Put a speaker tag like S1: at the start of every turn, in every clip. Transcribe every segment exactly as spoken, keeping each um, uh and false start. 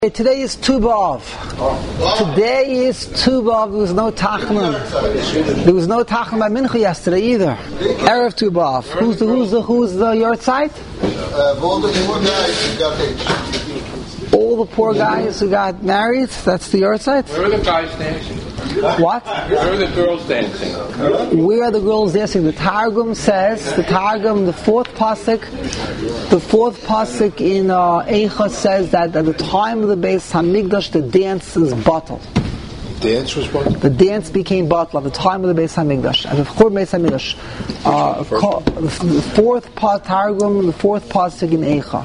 S1: Today is Tu B'Av. Today is Tu B'Av. There was no Tachanun. There was no Tachanun by Mincha yesterday either. Erev Tu B'Av. Who's the who's the who's the yahrzeit? All the poor guys who got married. That's the yahrzeit.
S2: Where are the guys dancing?
S1: What?
S2: Where are the girls dancing?
S1: Where are the girls dancing? The Targum says, the Targum, the fourth pasuk, the fourth pasuk in uh, Eicha says that at the time of the Beis Hamikdash, the dance is bottled.
S2: Dance was what?
S1: The dance became bottled at the time of the Beis Hamikdash. At the Beis Hamikdash, uh, the fourth pasuk Targum, the fourth pasuk in Eicha.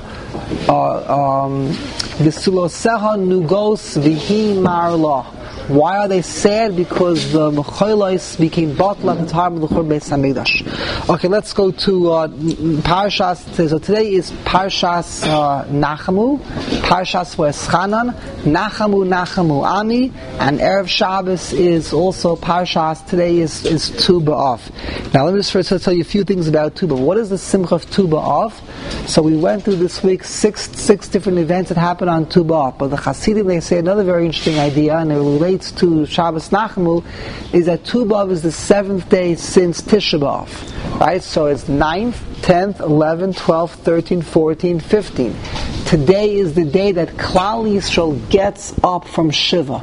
S1: Uh, um, V'suloseha nugos v'hi marla. Why are they sad? Because the Mecholos became bottled at the time of the Churban Beis Hamikdash. Okay, let's go to uh, Parashas. So today is Parashas uh, Nachamu, Parashas V'eschanan, Nachamu, Nachamu, Ami, and Erev Shabbos is also Parashas. Today is, is Tu B'Av. Now let me just first tell you a few things about Tu B'Av. What is the Simcha of Tu B'Av? So we went through this week six six different events that happened on Tu B'Av. But the Hasidim, they say another very interesting idea, and it relates to Shabbos Nachamu, is that Tu B'Av is the seventh day since Tisha B'Av. Right? So it's ninth, tenth, eleventh, twelfth, thirteenth, fourteenth, fifteenth. Today is the day that Klal Yisrael gets up from Shiva.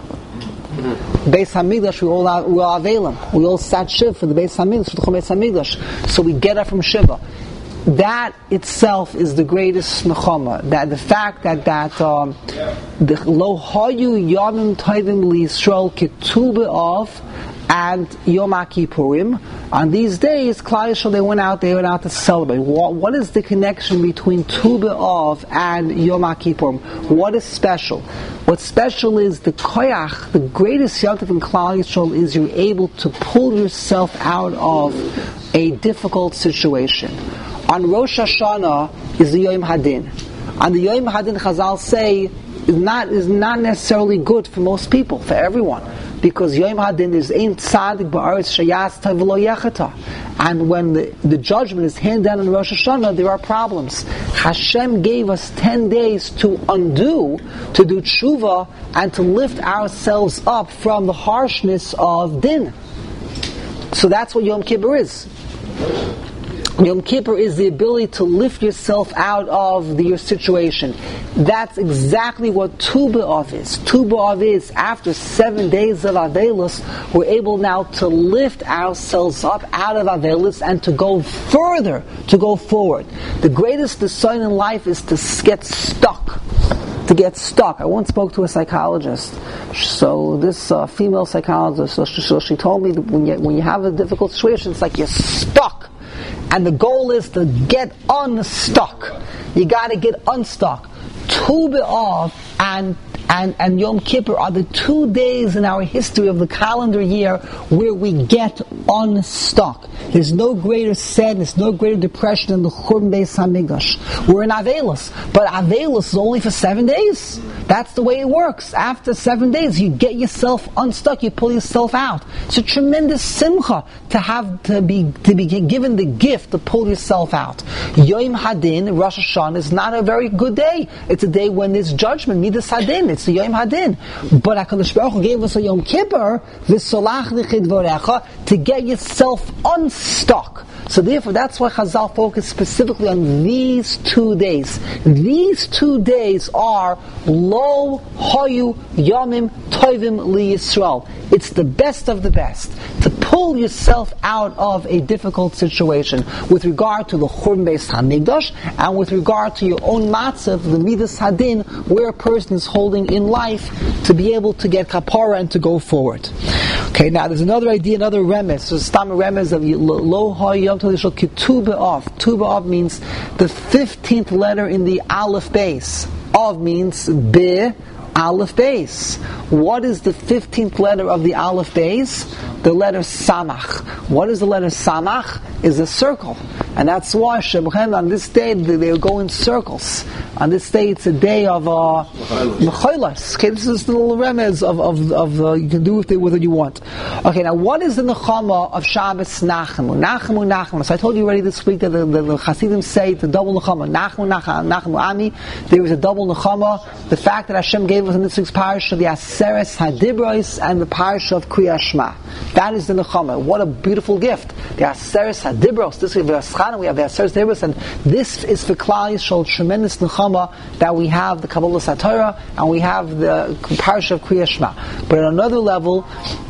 S1: Beis Hamikdash, we all are, we all Avelim. We all sat Shiva for the Beis Hamikdash, for the Beis Hamikdash. So we get up from Shiva. That itself is the greatest nechama. That the fact that that um, the lo hayu yamim tovim liYisrael ketu b'av and Yom HaKippurim. On these days, Klal Yisrael, they went out. They went out to celebrate. What, what is the connection between Tu B'Av and Yom HaKippurim? What is special? What's special is the koyach, the greatest yontif in Klal Yisrael, is you're able to pull yourself out of a difficult situation. On Rosh Hashanah is the Yom Hadin. On the Yom Hadin, Chazal say is not is not necessarily good for most people, for everyone, because Yom Hadin is ein tzadik ba'aretz sheyas tov v'lo yechata, and when the, the judgment is handed down on Rosh Hashanah, there are problems. Hashem gave us ten days to undo, to do tshuva, and to lift ourselves up from the harshness of din. So that's what Yom Kippur is. Yom Kippur is the ability to lift yourself out of the, your situation. That's exactly what Tu B'Av is. Tu B'Av is, after seven days of Avelus, we're able now to lift ourselves up out of Avelus and to go further, to go forward. The greatest design in life is to get stuck. To get stuck. I once spoke to a psychologist. So this uh, female psychologist, so she, so she told me that when you, when you have a difficult situation, it's like you're stuck. And the goal is to get unstuck. You got to get unstuck. Tu B'Av and and and Yom Kippur are the two days in our history of the calendar year where we get unstuck. There's no greater sadness, no greater depression than the Churban Beis Hamikdash. We're in Avelus, but Avelus is only for seven days. That's the way it works. After seven days, you get yourself unstuck. You pull yourself out. It's a tremendous simcha to have to be to be given the gift to pull yourself out. Yom Hadin, Rosh Hashanah, is not a very good day. It's a day when there's judgment, Midas Hadin. It's the Yom Hadin. But HaKadosh Baruch Hu gave us a Yom Kippur, V'solach lichid vorecha, to get yourself unstuck. So therefore, that's why Chazal focused specifically on these two days. These two days are Lo Hayu Yamim Tovim LiYisrael. It's the best of the best to pull yourself out of a difficult situation with regard to the Churban Beis Hamikdash and with regard to your own matzav, the Midas Hadin, where a person is holding in life to be able to get kapara and to go forward. Okay, now there's another idea, another remez. So stam remez of Lo Hayu Yom Tovim LiYisrael Kitu B'Av. Tu B'Av means the fifteenth letter in the Aleph base. Av means Be Aleph base. What is the fifteenth letter of the Aleph base? The letter Samach. What is the letter Samach? Is a circle. And that's why Shemchen, on this day, they, they go in circles. On this day, it's a day of uh, Mecholos. Okay, this is the little remez of, of, of uh, you can do with it whatever you want. Okay, now what is the Nechama of Shabbos Nachamu? Nachamu, Nachamu. So I told you already this week that the, the, the Hasidim say the double Nechama. Nachamu, Nachamu, Nachamu, Ami. There is a double Nechama. The fact that Hashem gave gave us in this week's parasha the Aseres Hadibros and the parasha of Kriyas Shema. That is the Nechama. What a beautiful gift. The Aseres Hadibros. This week we have Schana, we have the Aseres Hadibros, and this is for Klal Yisrael, tremendous Nechama that we have the Kabbalah Satorah and we have the parasha of Kriyas Shema. But at another level,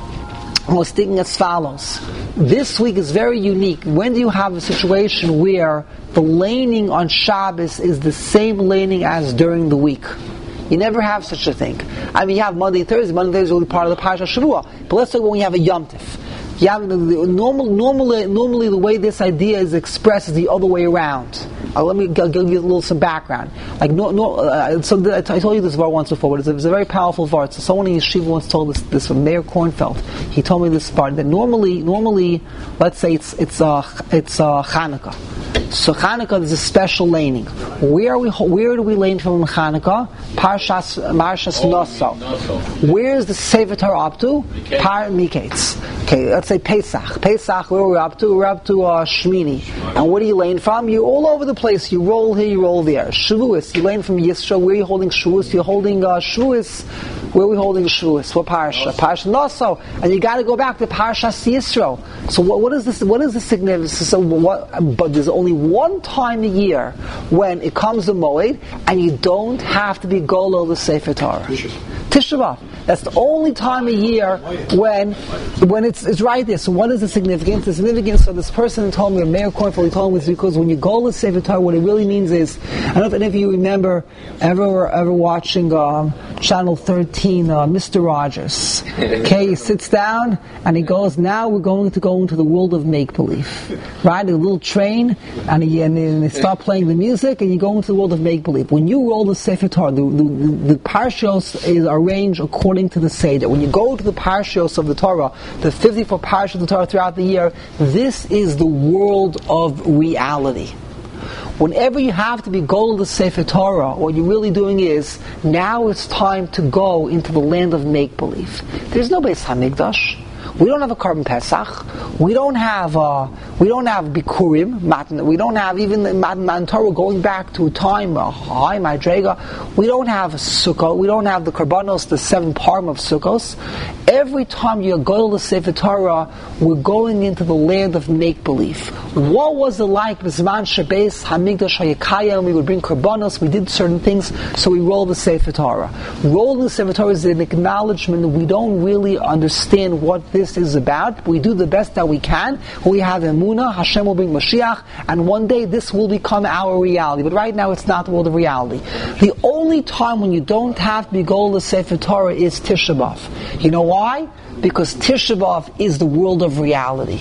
S1: I was thinking as follows. This week is very unique. When do you have a situation where the laning on Shabbos is the same laning as during the week? You never have such a thing. I mean, you have Monday and Thursday. Monday and Thursday is only part of the Parashat Shavua. But let's talk when you have a Yom Tif. You have the, the, normal, normally, normally the way this idea is expressed is the other way around. Uh, let me g- give you a little some background. Like no, no. Uh, so the, I, t- I told you this var once before, but it's a, it's a very powerful var. So someone in Yeshiva once told this, this from Mayor Kornfeld. He told me this part that normally, normally, let's say it's it's uh, it's uh, Chanukah. So Chanukah is a special laning. Where are we? Where do we lane from Chanukah? Parshas Marshas Noso. Where is the Sefer Torah up to? Par Miketz. Okay, let's say Pesach. Pesach, where are we up to? We're up to uh, Shmini. And where do you lane from? You're all over the place. You roll here, you roll there. Shavuos, you lane from Yisro. Where are you holding Shavuos? You're holding uh, Shavuos. Where are we holding Shavuos? What Parsha? Parsha Noso. And you got to go back to Parshas Yisro. So what, what is this? What is the significance? So what? But there's only one time a year when it comes to Moed, and you don't have to be Golo the Sefer Torah. Tisha B'Av. That's the only time a year when when it's it's right there. So what is the significance? The significance of this person told me, Mayor Kornfeld, he told me, was because when you go to Sefer Torah, what it really means is, I don't know if any of you remember ever ever watching um, Channel thirteen, uh, Mister Rogers. Okay, he sits down and he goes, now we're going to go into the world of make-believe. Right? A little train, and, he, and they start playing the music, and you go into the world of make-believe. When you roll the Sefer Torah, the, the, the, the parashos is arranged according to the Seder. When you go to the parashos of the Torah, the fifty-four parashos of the Torah throughout the year, this is the world of reality. Whenever you have to be go to the Sefer Torah, what you're really doing is, now it's time to go into the land of make-believe. There's no Beis HaMikdash. We don't have a Korban Pesach. We don't have uh, we don't have Bikurim. Matan, we don't have even the Matan, Matan Torah going back to a time uh, high Madrega. We don't have Sukkot. We don't have the Karbanos, the seven Parim of Sukkos. Every time you go to the Sefer Torah, we're going into the land of make believe. What was it like? B'zman Shabbos Hamikdash Hayakayim. We would bring Karbanos. We did certain things, so we rolled the Sefer Torah. Rolling the Sefer Torah is an acknowledgement that we don't really understand what this is about. We do the best that we can. We have Emunah, Hashem will bring Mashiach, and one day this will become our reality. But right now it's not the world of reality. The only time when you don't have to be going to Sefer Torah is Tisha B'Av. You know why? Because Tisha B'Av is the world of reality.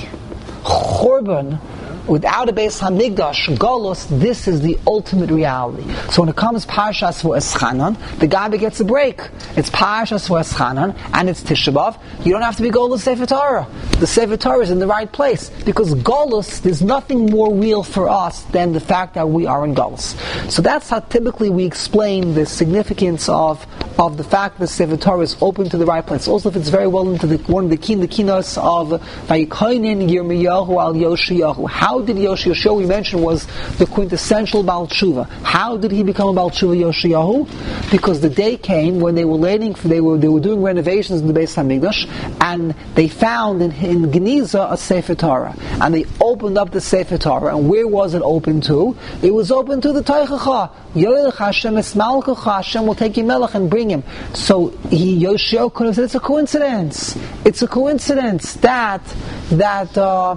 S1: Chorban, without a Beis HaMikdash, Golus, this is the ultimate reality. So when it comes Parshas V'Eschanan, the Gabi gets a break. It's Parshas V'Eschanan, and it's Tisha B'Av. You don't have to be Golus Sefer Torah. The Sefer Torah is in the right place. Because Golus, there's nothing more real for us than the fact that we are in Golus. So that's how typically we explain the significance of, of the fact that Sefer Torah is open to the right place. Also fits very well into the, one of the key, the keynotes of Vayikoinen Yirmiyahu al Yoshiyahu. How How did Yoshiyahu, we mentioned, was the quintessential Baal Tshuva? How did he become a Baal Tshuva, Yoshiyahu? Because the day came when they were laying, they were they were doing renovations in the Beis Hamikdash, and they found in, in Geniza a Sefer Torah, and they opened up the Sefer Torah. And where was it open to? It was open to the Teichacha. Yoelech Hashem Esmalkacha. Hashem will take your melech and bring him. So he, Yoshiyahu could have said, it's a coincidence. It's a coincidence that that. Uh,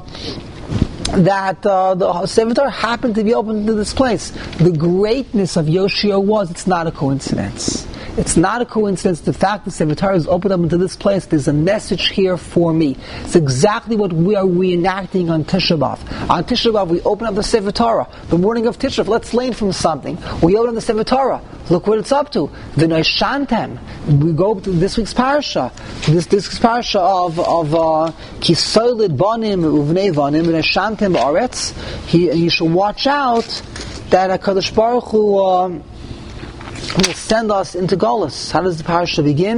S1: that uh, the Sefer Torah happened to be open to this place. The greatness of Yoshiyahu was, it's not a coincidence. It's not a coincidence. The fact that Sefer Torah is opened up into this place, there's a message here for me. It's exactly what we are reenacting on Tisha B'Av. On Tisha B'Av, we open up the Sefer Torah. The morning of Tisha B'Av, let's learn from something. We open up the Sefer Torah. Look what it's up to. The Noishantem. We go to this week's parasha. This this week's parasha of of Kisoylid Banim Uvnei Vanim Noishantem Ba'aretz. He you should watch out that HaKadosh Baruch Hu um, will send us into Golus. How does the parasha begin?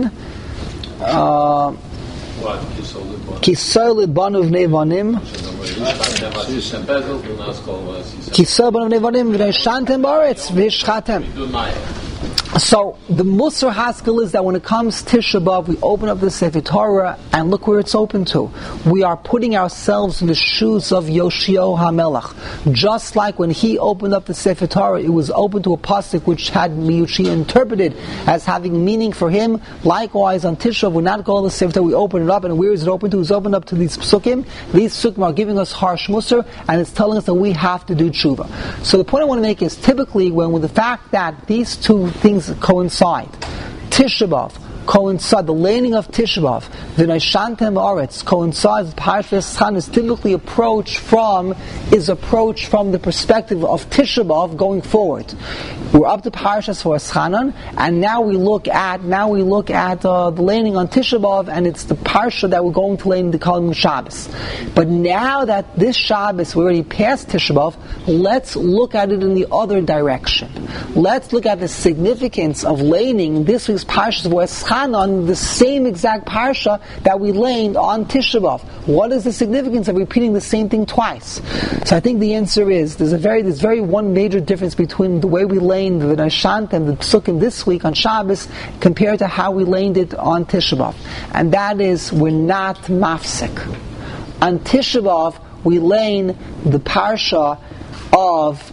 S1: Uh, Kisoylid Banu Uvnei Vanim. Kisoylid Banu Uvnei Vanim Noishantem Ba'aretz V'Ishchatem. So the Musar Haskell is that when it comes Tisha B'Av, we open up the Sefer Torah and look where it's open to. We are putting ourselves in the shoes of Yoshio HaMelech. Just like when he opened up the Sefer Torah, it was open to a pasuk which had Yoshia interpreted as having meaning for him. Likewise, on Tisha B'Av, we not go to the Sefer Torah, we open it up, and where is it open to? It's open up to these psukim. These psukim are giving us harsh Musar, and it's telling us that we have to do tshuva. So the point I want to make is, typically, when with the fact that these two things coincide, Tisha B'Av coincide, the laning of Tisha B'Av, the Naishantem Aretz coincides with Parshas Chan, is typically approach from is approach from the perspective of Tisha B'Av going forward. We're up to Parshas Chanan, and now we look at now we look at uh, the laning on Tisha B'Av, and it's the parsha that we're going to lane the Kalim Shabbos. But now that this Shabbos we already passed Tisha B'Av, let's look at it in the other direction. Let's look at the significance of laning this week's Parshas Chanan on the same exact parsha that we laned on Tisha B'Av. What is the significance of repeating the same thing twice? So I think the answer is there's a very there's very one major difference between the way we laned the Nashant and the Psukim this week on Shabbos compared to how we laned it on Tisha B'Av, and that is we're not mafsek. On Tisha B'Av we lane the parsha of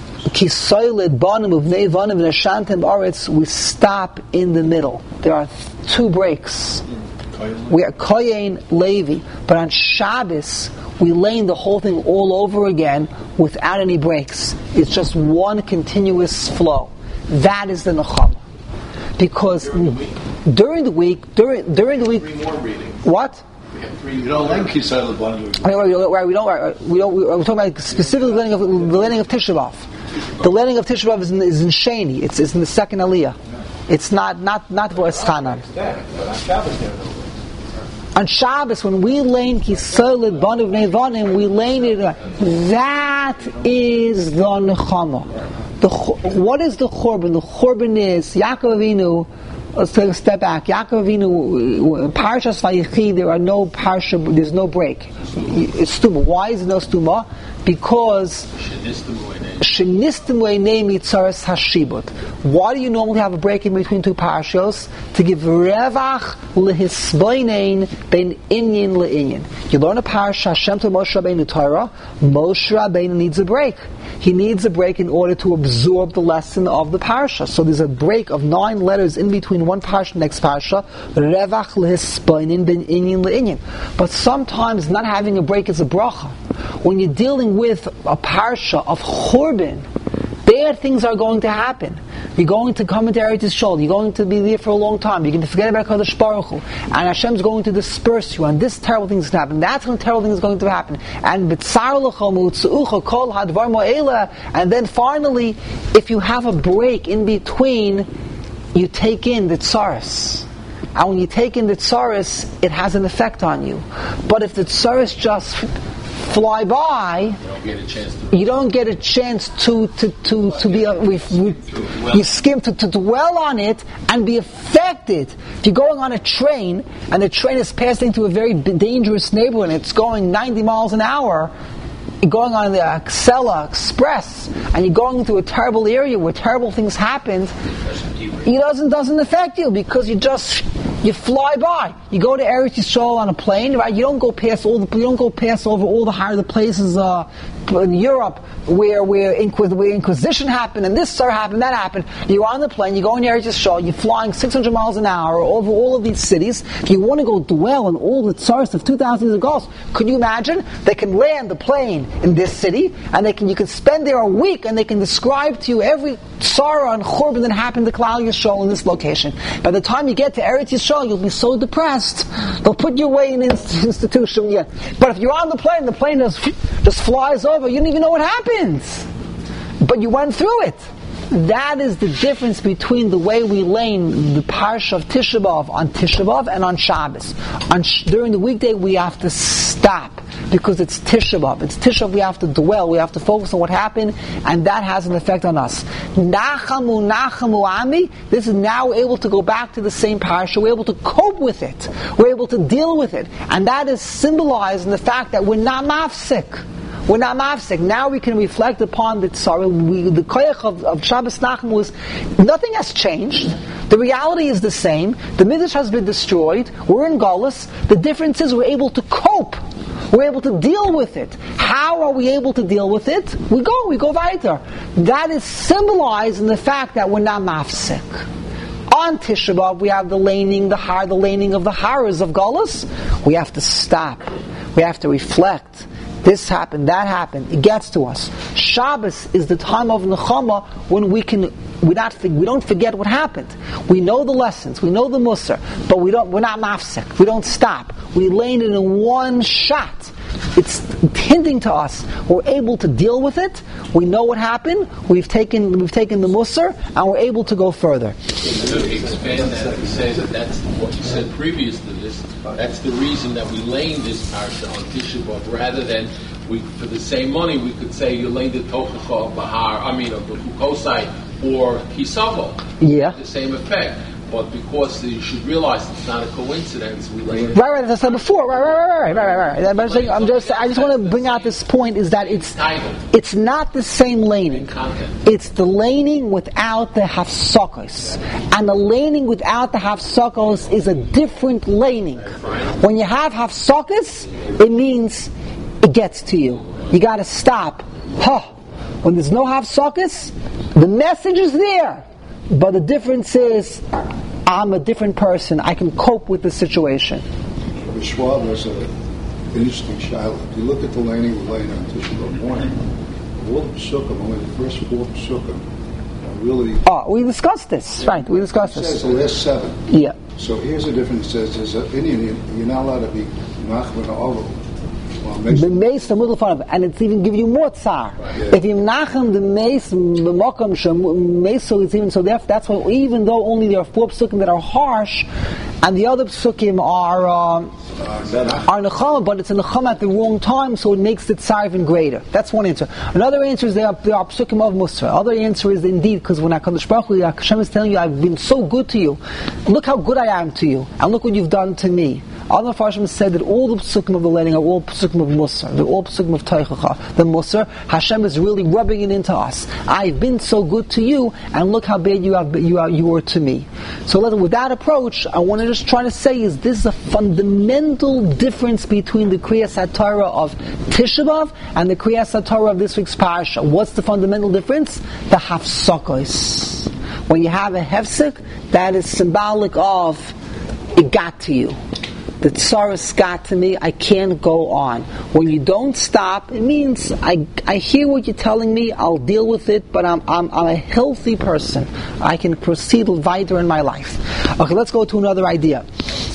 S1: Kisoyled Banim of Nevanim Nashantem Aretz. We stop in the middle. There are two breaks. We are Koyen Levi, but on Shabbos we lane the whole thing all over again without any breaks. It's just one continuous flow. That is the Nechama. Because during the week, during during the week,
S2: Three more readings.
S1: What?
S2: You don't like Kisai Laban.
S1: We don't. We don't. We're talking about specifically the landing of the landing of Tisha B'Av. The landing of Tisha B'Av is in, is in Sheni. It's, it's in the second Aliyah. It's not not not Vo'es Chanan. On Shabbos, when we lane Kisoyled Banim Nevanim, we lane it. That is the Nechama. The what is the Churban? The Churban is Yaakov Avinu. Let's take a step back. Yaakov Avinu, Parshas Vayechi, there are no parsha, there's no break. It's stuma. Why is there no stuma? Because Shenistim name Yitzaras Hashibut. Why do you normally have a break in between two parshos? To give revach lehisboinein ben inyan leinyan. You learn a parsha, Hashem to Moshe Rabbeinu Torah, Moshe Rabbeinu needs a break. He needs a break in order to absorb the lesson of the parsha. So there's a break of nine letters in between one parsha and the next parsha. Revach lehisboinein ben inyan leinyan. But sometimes not having a break is a bracha. When you're dealing with a parsha of Churban, bad things are going to happen. You're going to come into Eretz Yisrael. You're going to be there for a long time. You're going to forget about Kadosh Baruch Hu, and Hashem's going to disperse you. And this terrible thing is going to happen. That's when terrible thing is going to happen. And b'tzar lecha u'tzu'ucha kol hadvar mo'ela. And then finally, if you have a break in between, you take in the tsaris. And when you take in the tsaris, it has an effect on you. But if the tsaris just fly by, you don't get a chance to, you don't get a chance to, to, to, to be a, we, we, you skim to, to dwell on it and be affected. If you're going on a train and the train is passing through a very dangerous neighborhood and it's going ninety miles an hour, you're going on the Acela Express and you're going into a terrible area where terrible things happened, it doesn't doesn't affect you because you just you fly by. You go to Eretz Yisrael on a plane, right? You don't go past all the you don't go past over all the higher the places uh, in Europe where where, Inquis- where Inquisition happened and this sir happened, that happened. You're on the plane, you go in Eretz Yisrael, you're flying six hundred miles an hour over all of these cities. If you want to go dwell in all the tsars of two thousand years ago, could you imagine? They can land the plane in this city, and they can you can spend there a week, and they can describe to you every tzara and churban that happened to Klal Yisrael in this location. By the time you get to Eretz Yisrael, you'll be so depressed, they'll put you away in an institution. Yeah. But if you're on the plane, the plane just, just flies over, you don't even know what happens. But you went through it. That is the difference between the way we lane the parsha of Tisha B'Av on Tisha B'Av and on Shabbos. On sh- during the weekday, we have to stop because it's Tisha B'Av. It's Tisha B'Av. We have to dwell. We have to focus on what happened, and that has an effect on us. Nachamu, Nachamu Ami. This is now able to go back to the same parsha. We're able to cope with it. We're able to deal with it, and that is symbolized in the fact that we're not mafsik. we're not mafsek. Now we can reflect upon the tzara. We, the koyach of, of Shabbos Nachum was, nothing has changed. The reality is the same. The Midrash has been destroyed. We're in Galus. The difference is we're able to cope. We're able to deal with it. How are we able to deal with it? We go, we go weiter. That is symbolized in the fact that we're not mafsek. On Tisha B'Av, we have the laning, the har, the laning of the horrors of Galus. We have to stop. We have to reflect. This happened, that happened. It gets to us. Shabbos is the time of Nechama when we can we not we don't forget what happened. We know the lessons, we know the Musar, but we don't. We're not mafsek. We don't stop. We lane it in one shot. It's hinting to us we're able to deal with it. We know what happened. We've taken we've taken the Musar, and we're able to go further.
S3: To expand that, we say that that's what you said previous to this. That's the reason that we lane this parsha on Tisha B'Av, rather than we, for the same money, we could say you lane the Tochacha of Bahar, I mean of the Kukosai or Kisavo.
S1: Yeah.
S3: The same effect. But because you should realize it's not a coincidence, we lane it.
S1: Right, right. As I said before, right, right, right, right, right, right. right. I'm just, I'm just, I just want to bring out this point: is that it's, it's not the same laning. It's the laning without the hafsakos, and the laning without the hafsakos is a different laning. When you have hafsakos, it means it gets to you. You got to stop. Huh. When there's no hafsakos, the message is there. But the difference is, I'm a different person. I can cope with the situation.
S4: The Schwab has an interesting shaila. If you look at the laning we're laying on Tisha B'Av morning, all the Psukim, only the first four Psukim are really...
S1: Oh, we discussed this, right, we discussed
S4: it
S1: this.
S4: It says the last seven.
S1: Yeah.
S4: So here's the difference. It says, there's an Indian, you're not allowed to be Nachman or
S1: The mace, the middle front of it, and it's even give you more tsar. Yeah. If you nachem the mace, the mokum shem mace, so it's even so. Therefore, that's why even though only there are four psukim that are harsh, and the other psukim are uh, are nechama, but it's a nechama at the wrong time, so it makes the tsar even greater. That's one answer. Another answer is there are, there are psukim of musar. Other answer is indeed because when HaKadosh Baruch Hu, Hashem is telling you, I've been so good to you. Look how good I am to you, and look what you've done to me. Other Farshim said that all the psukim of the learning are all psukim of Musar. They're all psukim of Teichacha. The Musar, Hashem is really rubbing it into us. I've been so good to you, and look how bad you have you are you were to me. So with that approach, I want to just try to say is this is a fundamental difference between the Kriyas HaTorah of Tisha B'Av and the Kriyas HaTorah of this week's Parsha. What's the fundamental difference? The Hafsakos. When you have a hefsek, that is symbolic of it got to you. The tsaras got to me, I can't go on. When you don't stop, it means I, I hear what you're telling me, I'll deal with it, but I'm, I'm, I'm a healthy person. I can proceed weiter in my life. Okay, let's go to another idea.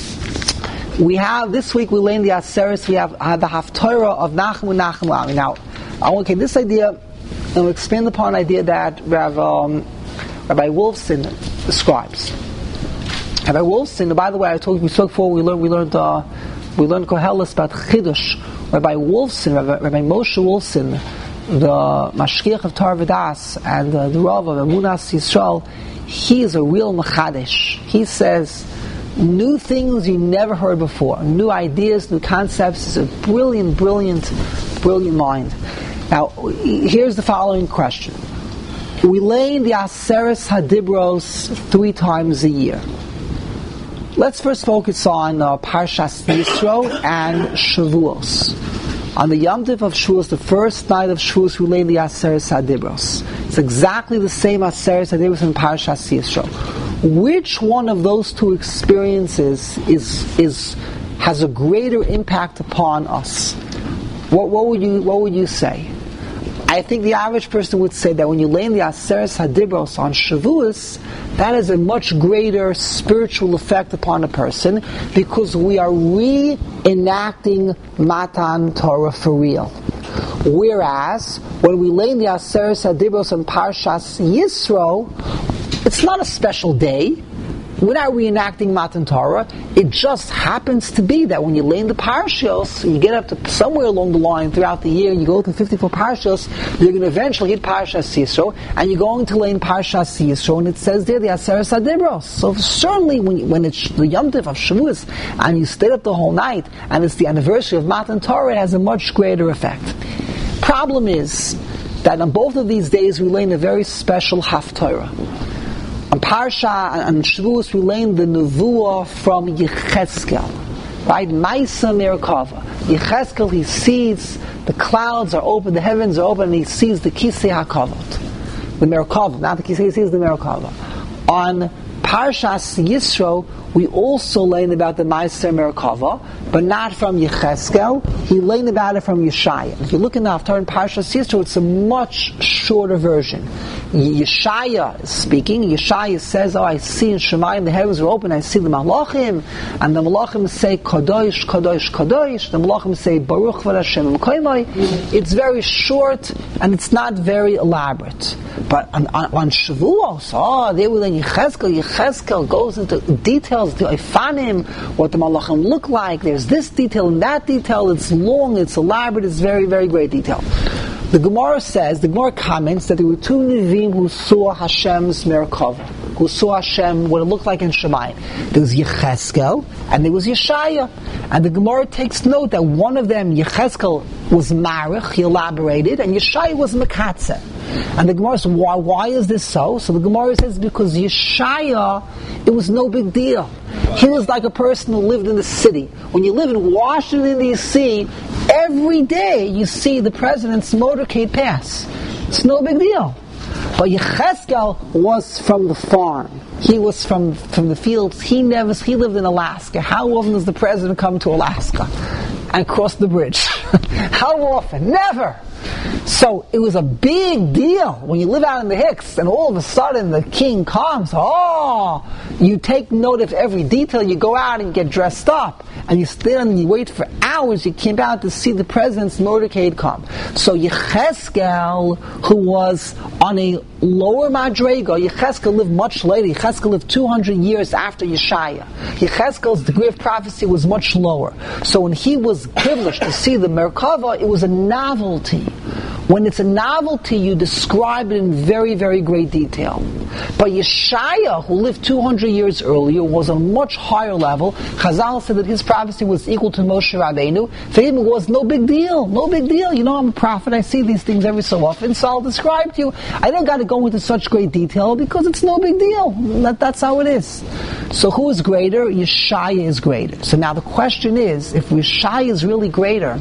S1: We have, this week we learned the Aseres, we have, have the Haftorah of Nachum and Nachum Lami. Now, okay, this idea, I'll expand upon an idea that Rav, um, Rabbi Wolfson describes. Rabbi Wolfson, by the way, I told you we spoke before. We learned, we learned, uh, we learned Koheles about Chidush. Rabbi Wolfson, Rabbi, Rabbi Moshe Wolfson, the Mashgiach of Torah V'das and uh, the Rav of Emunas Yisrael, he is a real Machadish. He says new things you never heard before, new ideas, new concepts. He's a brilliant, brilliant, brilliant mind. Now, here's the following question: we lay in the Aseres Hadibros three times a year. Let's first focus on uh, Parshas Yisro and Shavuos. On the Yom Tov of Shavuos, the first night of Shavuos, we lay the Aseres Hadibros. It's exactly the same Aseres Hadibros in Parshas Yisro. Which one of those two experiences is is has a greater impact upon us? What, what would you What would you say? I think the average person would say that when you lay in the Aseres Hadibros on Shavuos, that has a much greater spiritual effect upon a person because we are reenacting Matan Torah for real. Whereas, when we lay in the Aseres Hadibros on Parshas Yisro, it's not a special day. We're not reenacting Matan Torah. It just happens to be that when you lay in the parashos, you get up to somewhere along the line throughout the year, and you go to fifty-four parashos, you're going to eventually hit Parashas Yisro, and you're going to lay in Parashas Yisro, and it says there the Aseres Hadibros. So certainly when, when it's the Yom Tov of Shavuos, and you stayed up the whole night, and it's the anniversary of Matan Torah, it has a much greater effect. problem is that on both of these days we learn a very special Haftarah. On Parsha and Shavuos we learn the Nevuah from Yechezkel, right? Maisa Merkava. Yechezkel, he sees the clouds are open, the heavens are open, and he sees the Kisei HaKavod, the Merkava, not the Kisei, he sees the Merkava. On Parshas Yisro, we also learn about the Meiser Merkava, but not from Yechezkel. We learn about it from Yeshaya. If you look in the Haftarah in Parshas Yisro, it's a much shorter version. Yeshaya is speaking. Yeshaya says, "Oh, I see in Shemayim the heavens are open. I see the Malachim, and the Malachim say Kadosh, Kadosh, Kadosh. The Malachim say Baruch V'Hashem Hashem V'Koimai." It's very short and it's not very elaborate. But on, on, on Shavuos, oh, they will learn Yechezkel. Yechezkel goes into details, the Ifanim, what the Malachim look like. There's this detail and that detail. It's long, it's elaborate, it's very, very great detail. The Gemara says, the Gemara comments that there were two Nevi'im who saw Hashem's Merkava, who saw Hashem, what it looked like in Shemayim. There was Yechezkel and there was Yeshaya. And the Gemara takes note that one of them, Yechezkel, was Marich, he elaborated, and Yeshaya was Mekatze. And the Gemara says, why, why is this so? So the Gemara says, because Yeshaya, it was no big deal. He was like a person who lived in the city. When you live in Washington, D C, every day you see the president's motorcade pass. It's no big deal. But Yechezkel was from the farm. He was from, from the fields. He never, he lived in Alaska. How often does the president come to Alaska and cross the bridge? How often? Never. So it was a big deal when you live out in the Hicks and all of a sudden the king comes. Oh, you take note of every detail. You go out and you get dressed up and you stand and you wait for hours. You came out to see the president's motorcade come. So Yechezkel, who was on a lower madrega, Yechezkel lived much later. Yechezkel lived two hundred years after Yeshaya. Yechezkel's degree of prophecy was much lower. So when he was privileged to see the Merkava, it was a novelty. When it's a novelty, you describe it in very, very great detail. But Yeshaya, who lived two hundred years earlier, was on a much higher level. Chazal said that his prophecy was equal to Moshe Rabbeinu. For him, it was no big deal. No big deal. You know, I'm a prophet. I see these things every so often, so I'll describe to you. I don't got to go into such great detail because it's no big deal. That, that's how it is. So who is greater? Yeshaya is greater. So now the question is, if Yeshaya is really greater,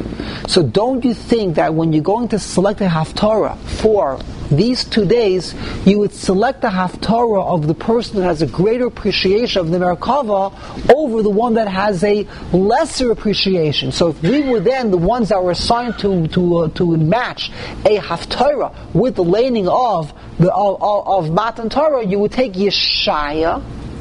S1: so don't you think that when you're going to select a Haftarah for these two days, you would select the Haftarah of the person that has a greater appreciation of the Merkava over the one that has a lesser appreciation? So if we were then the ones that were assigned to to uh, to match a Haftarah with the laning of the of, of, of Matan Torah, you would take Yeshaya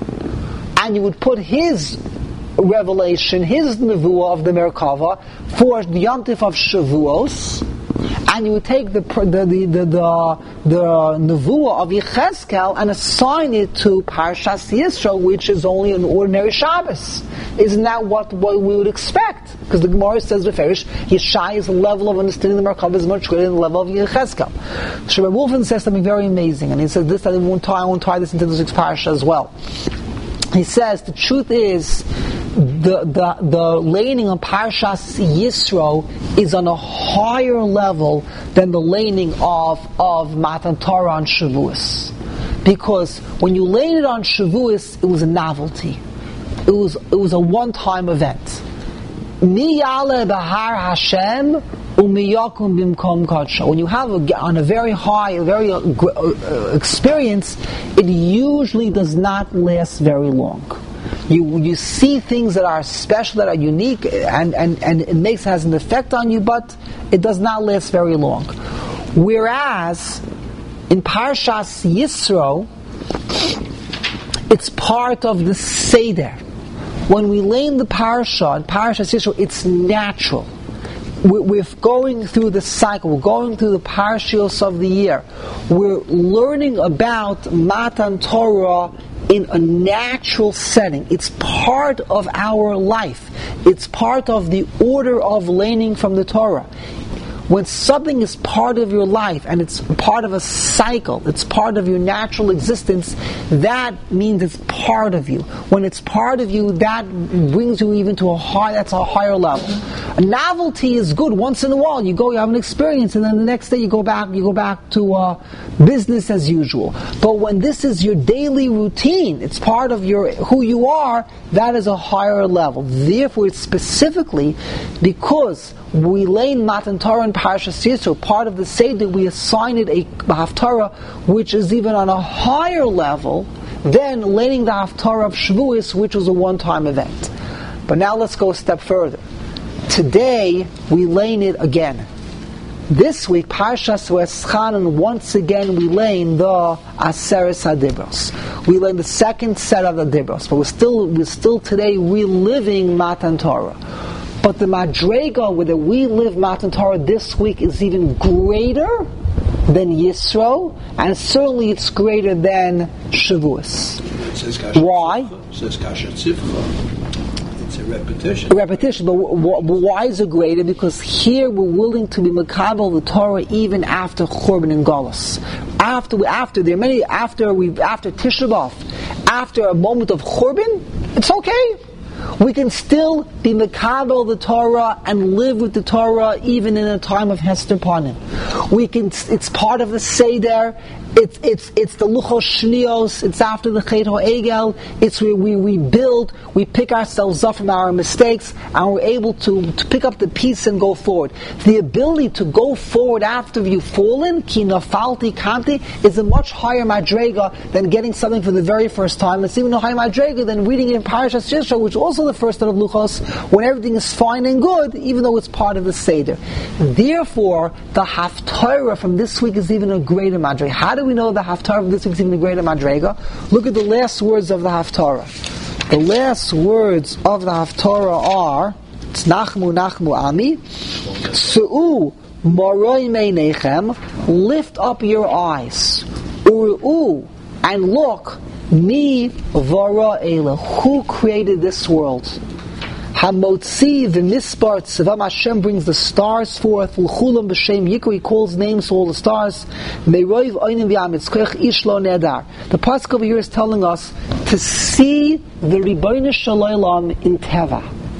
S1: and you would put his revelation, his nevuah of the Merkava for the Yom Tif of Shavuos, and you would take the the the the, the, the nevuah of Yechezkel and assign it to Parshas Yisro, which is only an ordinary Shabbos. Isn't that what, what we would expect? Because the Gemara says Beferish, Yeshaya's level of understanding the Merkava is much greater than the level of Yechezkel. So Reb Wolfman says something very amazing, and he says this, that I won't tie, I won't tie this into the sixth parasha as well. He says the truth is the the the laning on Parshas Yisro is on a higher level than the laning of of Matan Torah on Shavuos, because when you laid it on Shavuos, it was a novelty. It was it was a one-time event. Mi yale b'har Hashem u'miyakum bimkom kadsha. When you have a, on a very high, a very uh, uh, experience, it usually does not last very long. You you see things that are special, that are unique, and, and, and it makes has an effect on you, but it does not last very long. Whereas in Parshas Yisro, it's part of the Seder. When we lay in the Parsha, in Parshas Yisro, it's natural. We're going through the cycle. We're going through the parashiyos of the year. We're learning about Matan Torah in a natural setting. It's part of our life. It's part of the order of learning from the Torah. When something is part of your life and it's part of a cycle, it's part of your natural existence, that means it's part of you. When it's part of you, that brings you even to a high, that's a higher level. A novelty is good. Once in a while, you go, you have an experience, and then the next day you go back, you go back to uh, business as usual. But when this is your daily routine, it's part of your who you are, that is a higher level. Therefore, it's specifically because we lay Matan Torah and Parashas Yisro, part of the Seder, we assign it a Haftarah which is even on a higher level than laying the Haftarah of Shavuos, which was a one-time event. But now let's go a step further. Today, we lay it again. This week, Parshas V'eschanan, once again we lay the Aseres HaDibros. We lay the second set of the Dibros, but we're still, we're still today reliving Matan Torah. But the Madrega, where we live Matan Torah this week, is even greater than Yisro, and certainly it's greater than Shavuos. Why?
S2: It says Kasher Tzivcha. It's a repetition.
S1: A repetition, but w- w- why is it greater? Because here we're willing to be Makabel the Torah even after Churban and Galus. After, after there are many, after we, after Tisha B'Av, after a moment of Churban, it's okay. We can still be Makabel the Torah and live with the Torah even in a time of Hester Panim. We can. It's part of the Seder. It's it's it's the Luchos Shnios. It's after the Chet HaEgel. It's where we rebuild. We pick ourselves up from our mistakes, and we're able to, to pick up the piece and go forward. The ability to go forward after you've fallen, ki nafalti kanti, is a much higher madrega than getting something for the very first time. It's even a higher madrega than reading it in Parashas Yisro, which is also the first of Luchos, when everything is fine and good, even though it's part of the Seder. Therefore, the Haftarah from this week is even a greater madrega. How do we know the Haftarah of this week is even a greater madrega? Look at the last words of the Haftarah. The last words of the Haftarah are, it's Nachmu Nachmu Ami, Su'u Moroi Meinechem, lift up your eyes, U'u, and look, Mi Vara Eila, who created this world? Hamotzi v'mispar tzevam, Hashem brings the stars forth. L'chulam b'shem yikra, He calls names to all the stars. Meiroiv oynim v'amitzkech ish lo nedar. The pasuk over here is telling us to see the Ribono Shel Olam in Teva.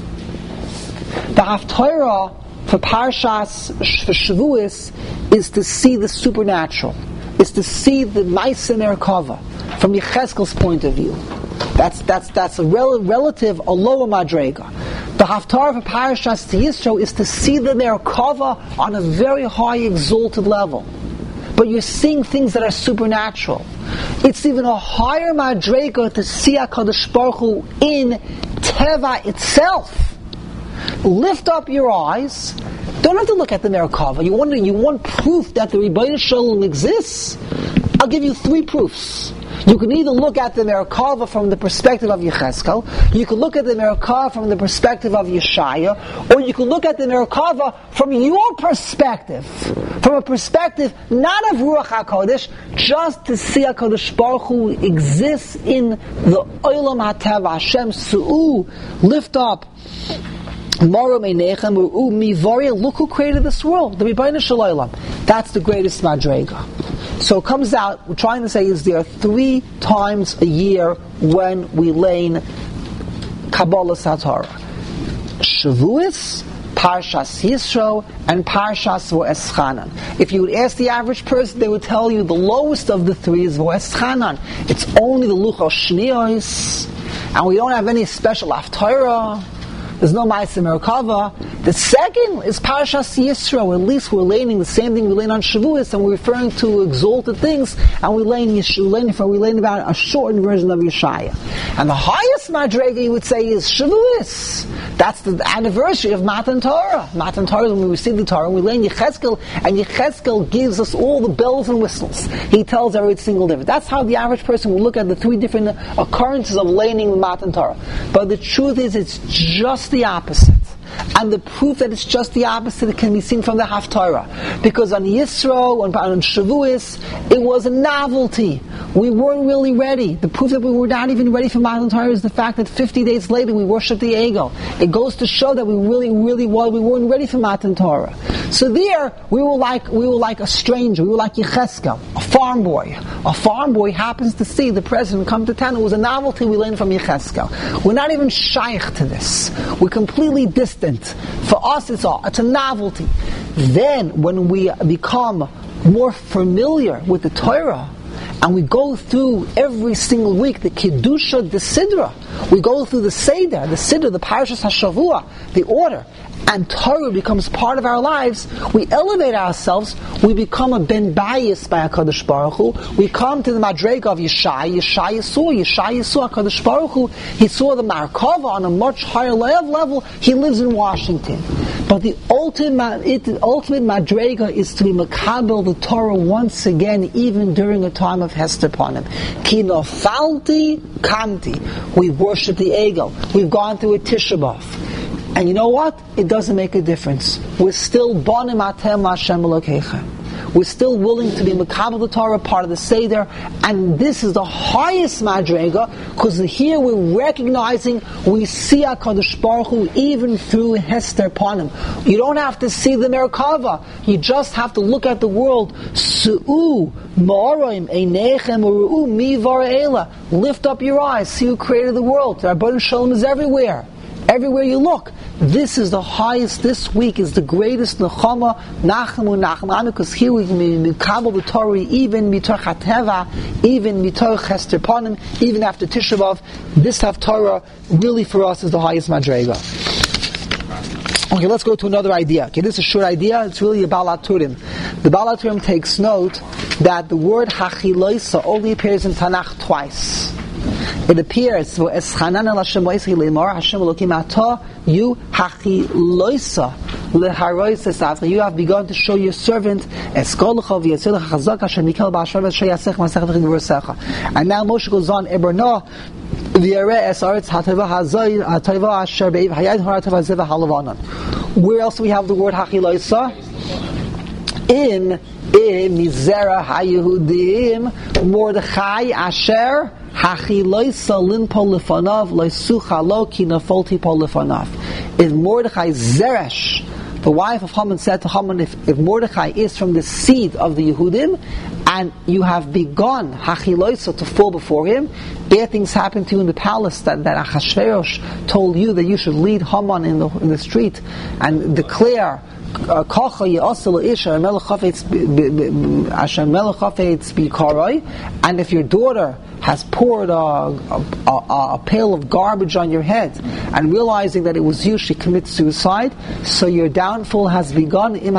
S1: The Haftarah for Parshas for Shavuos is to see the supernatural. Is to see the Ma'aseh Merkava from Yechezkel's point of view. That's that's that's a rel- relative, a lower madrega. The Haftarah for Parashas Yisro is to see the Merkava on a very high, exalted level. But you're seeing things that are supernatural. It's even a higher madrega to see HaKadosh Baruch Hu in Teva itself. Lift up your eyes. Don't have to look at the Merkava. You want you want proof that the Ribono Shel Olam exists? I'll give you three proofs. You can either look at the Merkava from the perspective of Yechezkel, you can look at the Merkava from the perspective of Yeshaya, or you can look at the Merkava from your perspective, from a perspective not of Ruach HaKodesh, just to see HaKadosh Baruch Hu exists in the Olam HaTeva. Hashem Su'u, lift up. Look who created this world, the Ribono Shel Olam. That's the greatest madrega. So it comes out, we're trying to say is there are three times a year when we learn Kabbalah Satorah. Shavuos, Parshas Yisro, and Parshas V'eschanan. If you would ask the average person, they would tell you the lowest of the three is V'eschanan. It's only the Luchos Shnios, and we don't have any special Haftarah. There's no Ma'aseh Merkava. The second is Parashas Yisro. At least we're learning the same thing we learn on Shavuos, and we're referring to exalted things, and we learn Yeshua, we learn about a shortened version of Yeshaya. And the highest madrega you would say is Shavuos. That's the anniversary of Matan Torah. Matan Torah is when we receive the Torah, and we learn Yechezkel, and Yechezkel gives us all the bells and whistles. He tells every single difference. That's how the average person will look at the three different occurrences of learning Matan Torah. But the truth is, it's just the opposite. And the proof that it's just the opposite can be seen from the Haftarah. Because on Yisro, on, on Shavuos, it was a novelty. We weren't really ready. The proof that we were not even ready for Matan Torah is the fact that fifty days later we worshiped the Egel. It goes to show that we really, really well, we weren't ready for Matan Torah. So there, we were like we were like a stranger. We were like Yecheskel, a farm boy. A farm boy happens to see the president come to town. It was a novelty we learned from Yecheskel. We're not even shaykh to this. We're completely distant. For us, it's all it's a novelty. Then, when we become more familiar with the Torah, and we go through every single week the Kiddusha, the Sidra, we go through the Seder, the Sidra, the Parashas HaShavua, the order, and Torah becomes part of our lives, we elevate ourselves, we become a ben bayis by HaKadosh Baruch Hu, we come to the Madrega of Yeshai, Yeshai saw, Yeshai saw HaKadosh Baruch Hu, he saw the Markava on a much higher level, he lives in Washington. But the ultimate, it, the ultimate Madrega is to be Makabel the Torah once again, even during a time of Hester Panim. Ki nofalti kamti. We worship the Egel. We've gone through a Tisha B'Av. And you know what? It doesn't make a difference. We're still bonim atem Hashem Elokeichem. We're still willing to be Makabel the Torah, part of the Seder, and this is the highest Madrega, because here we're recognizing we see HaKadosh Baruch Hu even through Hester Panim. You don't have to see the Merkava. You just have to look at the world. Su'u ma'aroim einechem u'ru'u mi vara'ela. Lift up your eyes, see who created the world. Our Baruch Shalom is everywhere. Everywhere you look. This is the highest, this week is the greatest Nechama, Nachamu, Nachman, because here we can be Mikabel the Torah, even Mitoch HaTeva, even Mitoch Hester Panim, even after Tisha B'Av. This Haftarah really for us is the highest Madrega. Okay, let's go to another idea. Okay, this is a short idea, it's really a Baal HaTurim. The Baal HaTurim takes note that the word Hachiloisa only appears in Tanakh twice. It appears for Eschanan el Hashem Loisri Lemar Hashem Elokim Atah you Hachi Loisa Leharois Esavri. You have begun to show your servant Eskol Chav Yisrael Chazak Hashem Mikel Ba'Asher Sheyasech Masech V'Gvorsecha. And now Moshe goes on Eberna V'Yareh Es Aretz Hateva Hazay Hateva Asher Beiv Hayad Harateva Zeva Halavanan. Where else do we have the word Hachi Loisa? In in Mizera HaYehudim Mordechai Asher Hachiloisa linpol lefanav leisucha lo ki nafolti pol lefanav. If Mordechai Zeresh, the wife of Haman, said to Haman, if, if Mordechai is from the seed of the Yehudim, and you have begun Hachiloisa to fall before him, bad things happen to you in the palace, that, that Achashverosh told you that you should lead Haman in the in the street and declare Kacha Yasel Isha Melech Chafetz Asher Melech Chafetz Bikarai, and if your daughter has poured a, a, a, a pail of garbage on your head, and realizing that it was you, she commits suicide, so your downfall has begun. You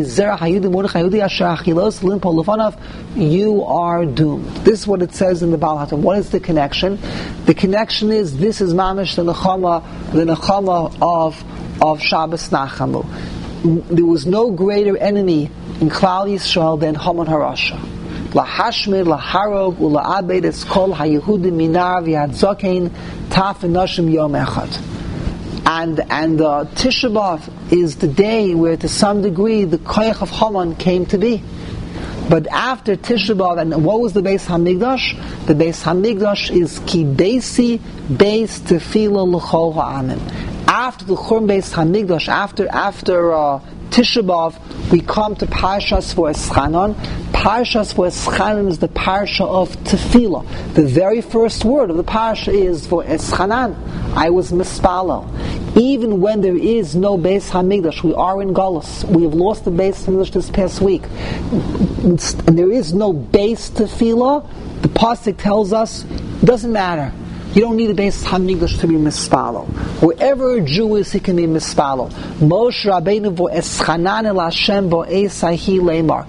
S1: are doomed. This is what it says in the Baal HaTurim. What is the connection? The connection is, this is mamish the nechama, the nechama of of Shabbos Nachamu. There was no greater enemy in Klal Yisrael than Haman HaRasha. Lahashmir, laharog, ula'abed es kol haYehudim minar v'yad zokein taf v'nashim yom echad. And and uh, Tisha B'Av is the day where, to some degree, the koyach of Haman came to be. But after Tisha B'Av, and what was the Beis Hamikdash? The Beis Hamikdash is ki beisi beis tefila l'chol ha'amim. After the Churban Beis Hamikdash, after after uh, Tisha B'Av, we come to Parshas V'Eschanan. Parshas V'Eschanan is the parsha of Tefillah. The very first word of the parsha is V'Eschanan. I was mispalel. Even when there is no Beis Hamikdash, we are in Galus. We have lost the Beis Hamikdash this past week, and there is no Beis Tefillah. The pasuk tells us it doesn't matter. You don't need a Beis Hamikdash to be mispalo. Wherever a Jew is, he can be mispalo. Moshe Rabbeinu v'eschanan el Hashem bo'esai lemar.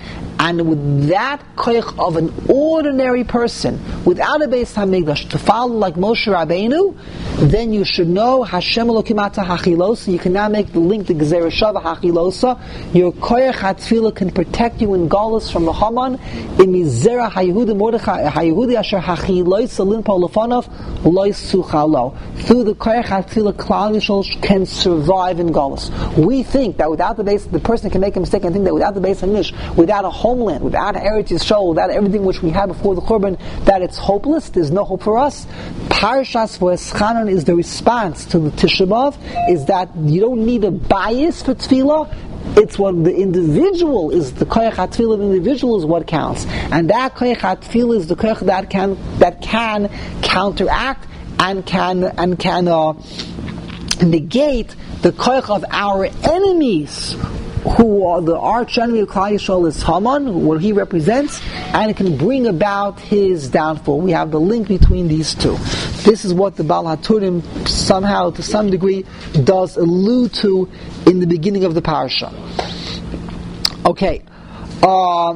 S1: And with that koich of an ordinary person, without a Beis Hamikdash, to follow like Moshe Rabbeinu, then you should know Hashem Elokim Ata Hachilosa. You can now make the link to Gezer Shava Hachilosa. Your koich hatfila can protect you in Galus from the Haman. In Mizera Hayehudi Mordechai Hayehudi Asher Hachilosa Linpa Lefanov Lois Suchalo. Through the koich hatfila, Klal Yisrael can survive in Galus. We think that without the base, the person can make a mistake and think that without the Beis Hamikdash, without a homeland, without Eretz Yisrael, without everything which we had before the Korban, that it's hopeless. There's no hope for us. Parshas V'eschanan is the response to the Tisha B'Av, is that you don't need a bias for tefillah. It's what the individual is. The koyach hatfila of the individual is what counts, and that koyach hatfila is the koyach that can that can counteract and can and can uh, negate the koyach of our enemies, who are the arch enemy of Klal Yisrael is Haman, what he represents, and it can bring about his downfall. We have the link between these two. This is what the Baal HaTurim somehow, to some degree, does allude to in the beginning of the parasha. Okay. Uh,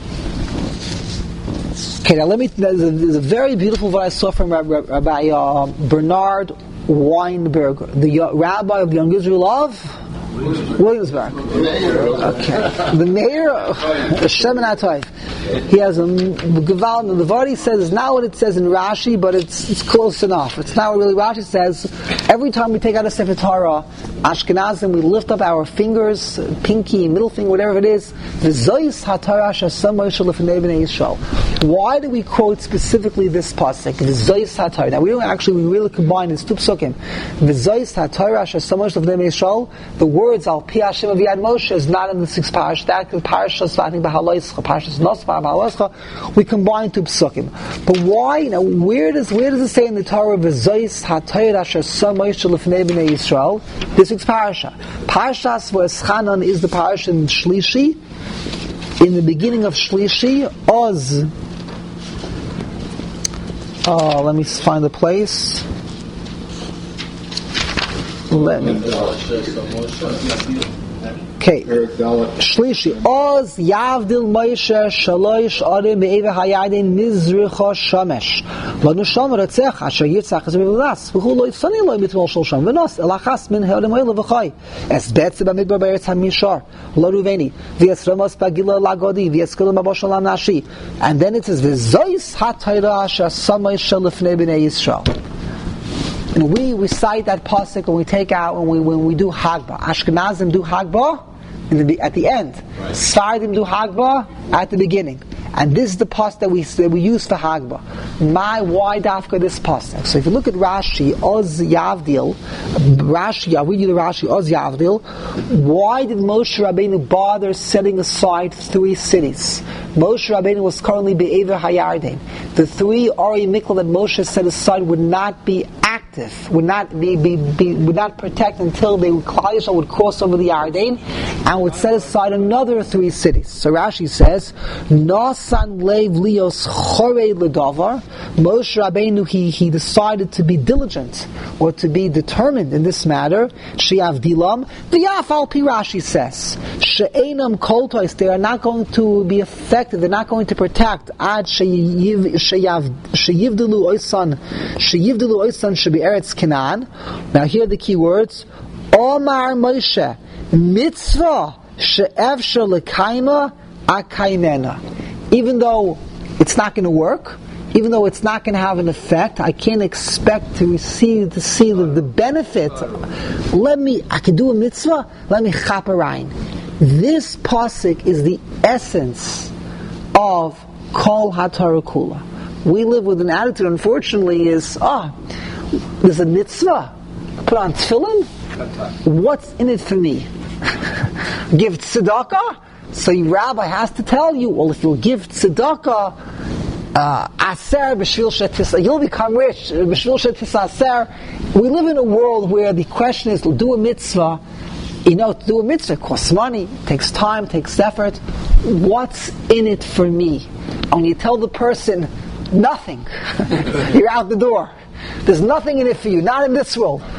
S1: okay, now let me, there's a, there's a very beautiful what I saw from Rabbi uh, Bernard Weinberg, the uh, rabbi of the Young Israel of Williamsburg. Okay. The mayor of Shemin HaTov. He has a Geval, and the Vardi says it's not what it says in Rashi, but it's it's close enough. It's not what really Rashi says. Every time we take out a Sefer Torah, Ashkenazim, we lift up our fingers, pinky, middle finger, whatever it is. V'zois HaTorah shesam Moshe lefnei bnei Yisrael. Why do we quote specifically this pasuk? V'zois HaTorah. Now we don't actually, we really combine these two psukim. V'zois HaTorah shesam Moshe lefnei bnei Yisrael. The words Al Pi Hashem Aviyad Moshe is not in the sixth parish. That is parashas Vatim B'Haloischa, parashas Nosva B'Haloischa. We combine two psukim. But why? You know, where does where does it say in the Torah V'zois HaTorah shesam Moshe lefnei bnei Yisrael? This week's parasha. Parashas V'eschanan is the parasha in Shlishi. In the beginning of Shlishi, Oz. Oh, let me find the place. Let me. Okay. Shlishi. Oz Yavdil Moshe Shalosh Arim Be'eva Hayadin Mizricha Shamesh. Lanu Sham Ratzech Asher Yitzach is Bevelas. V'hu Lo Yitzani Lo Mitmol Shol Sham V'nos Elachas Min He'olim Oil V'chai. Es Betze B'Midbar Be'eretz HaMishar. Lo Ruveni. V'yes Ramos B'Gila Lagodi. V'yes Kilim Abosh Olam Nashi. And then it says V'zois HaTorah Asher Moshe Lefnei B'nei Yisrael. And we recite that pasuk and we take out when we when we do Hagbah. Ashkenazim do Hagbah in the, at the end. Right. Sfardim do Hagbah at the beginning. And this is the pasuk that we that we use for Hagbah. My why dafka this pasuk? So if you look at Rashi, Oz Yavdil, Rashi, I'll read you the Rashi, Oz Yavdil. Why did Moshe Rabbeinu bother setting aside three cities? Moshe Rabbeinu was currently Be'ever Hayarden. The three Ari Mikla that Moshe set aside would not be active, would not be, be, be would not protect until they would, Klal Yisrael would cross over the Yarden and would set aside another three cities. So Rashi says, Nasan Lev Lios Chorei Ledavar. Moshe Rabbeinu, he, he decided to be diligent or to be determined in this matter. She'av Dilam. The Yafal Pi Rashi says, She'enam Koltois, they are not going to be effective, they're not going to protect Ad She'yivdilu Oisan She'yivdilu Oisan She'bi Eretz Canaan. Now here are the key words. Omar Moshe Mitzvah She'efshar L'kaima Akaimena. Even though it's not going to work, even though it's not going to have an effect, I can't expect to receive to see the, the benefit. Let me, I can do a mitzvah. Let me chaparayin. This pasuk is the essence of Kol HaTorah Kula. We live with an attitude, unfortunately, is ah, oh, there's a mitzvah. Put on tefillin. What's in it for me? Give tzedakah. So your rabbi has to tell you, well, if you'll give tzedakah, uh, aser b'shvil shetis, you'll become rich. B'shvil shetis aser. We live in a world where the question is, do a mitzvah. You know, to do a mitzvah costs money, takes time, takes effort. What's in it for me? And when you tell the person, nothing, you're out the door. There's nothing in it for you, not in this world.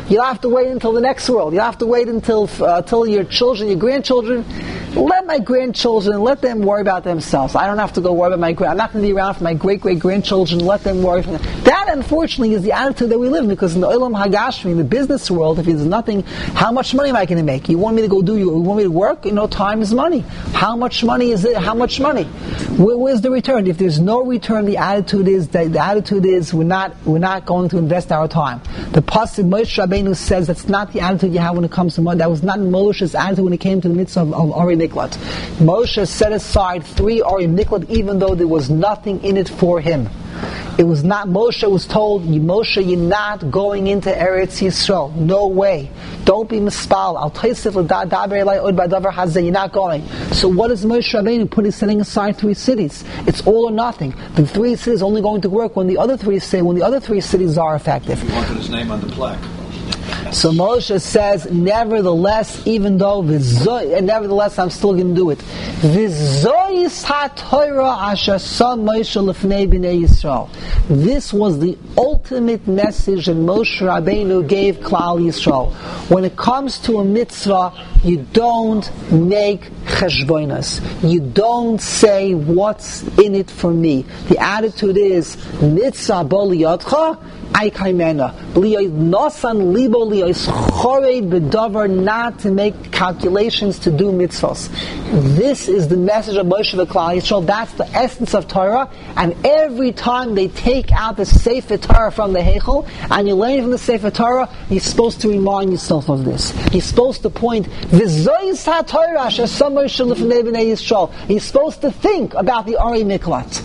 S1: You'll have to wait until the next world. You'll have to wait until uh, until your children, your grandchildren. Let my grandchildren, let them worry about themselves. I don't have to go worry about my grand. I'm not going to be around for my great great grandchildren. Let them worry for them. That, unfortunately, is the attitude that we live in, because in the Olam Hagashmi, in the business world, if there's nothing, how much money am I going to make? You want me to go do? You want me to work? You know, time is money. How much money is it? How much money? Where, where's the return? If there's no return, the attitude is that the attitude is we're not we're not going to invest our time. The pasuk Moshe Rabbeinu says that's not the attitude you have when it comes to money. That was not Moshe's attitude when it came to the mitzvah of, of Ari Niklat. Moshe set aside three Ari Niklat even though there was nothing in it for him. It was not, Moshe was told, Moshe, you're not going into Eretz Yisrael. No way. Don't be mispal. I'll tell you, you're not going. So what does Moshe Rabbeinu put? He's setting aside three cities. It's all or nothing. The three cities are only going to work when the other three say, when the other three cities are effective.
S2: He wanted his name on the plaque.
S1: So Moshe says, nevertheless, even though v'zoy, and nevertheless, I'm still going to do it. V'zoyis ha-Torah asher sa Moshe lefnei b'nei Yisrael. This was the ultimate message that Moshe Rabbeinu gave Klal Yisrael. When it comes to a mitzvah, you don't make cheshbonos. You don't say what's in it for me. The attitude is mitzvah bo liyadcha. I kaimena. Nosan libo liyos chored bedavar, not to make calculations to do mitzvahs. This is the message of Moshe Klal Yisrael. That's the essence of Torah. And every time they take out the Sefer Torah from the Heichel, and you learn from the Sefer Torah, you're supposed to remind yourself of this. You're supposed to point. V'zoyis ha-Torah shesam Moshe lefnei b'nei Yisrael. You're supposed to think about the Ari Miklat.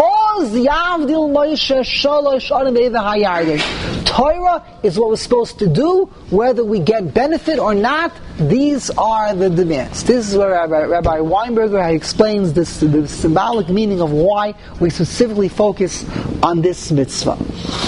S1: Torah is what we're supposed to do, whether we get benefit or not. These are the demands. This is where Rabbi, Rabbi Weinberger explains this, the symbolic meaning of why we specifically focus on this mitzvah.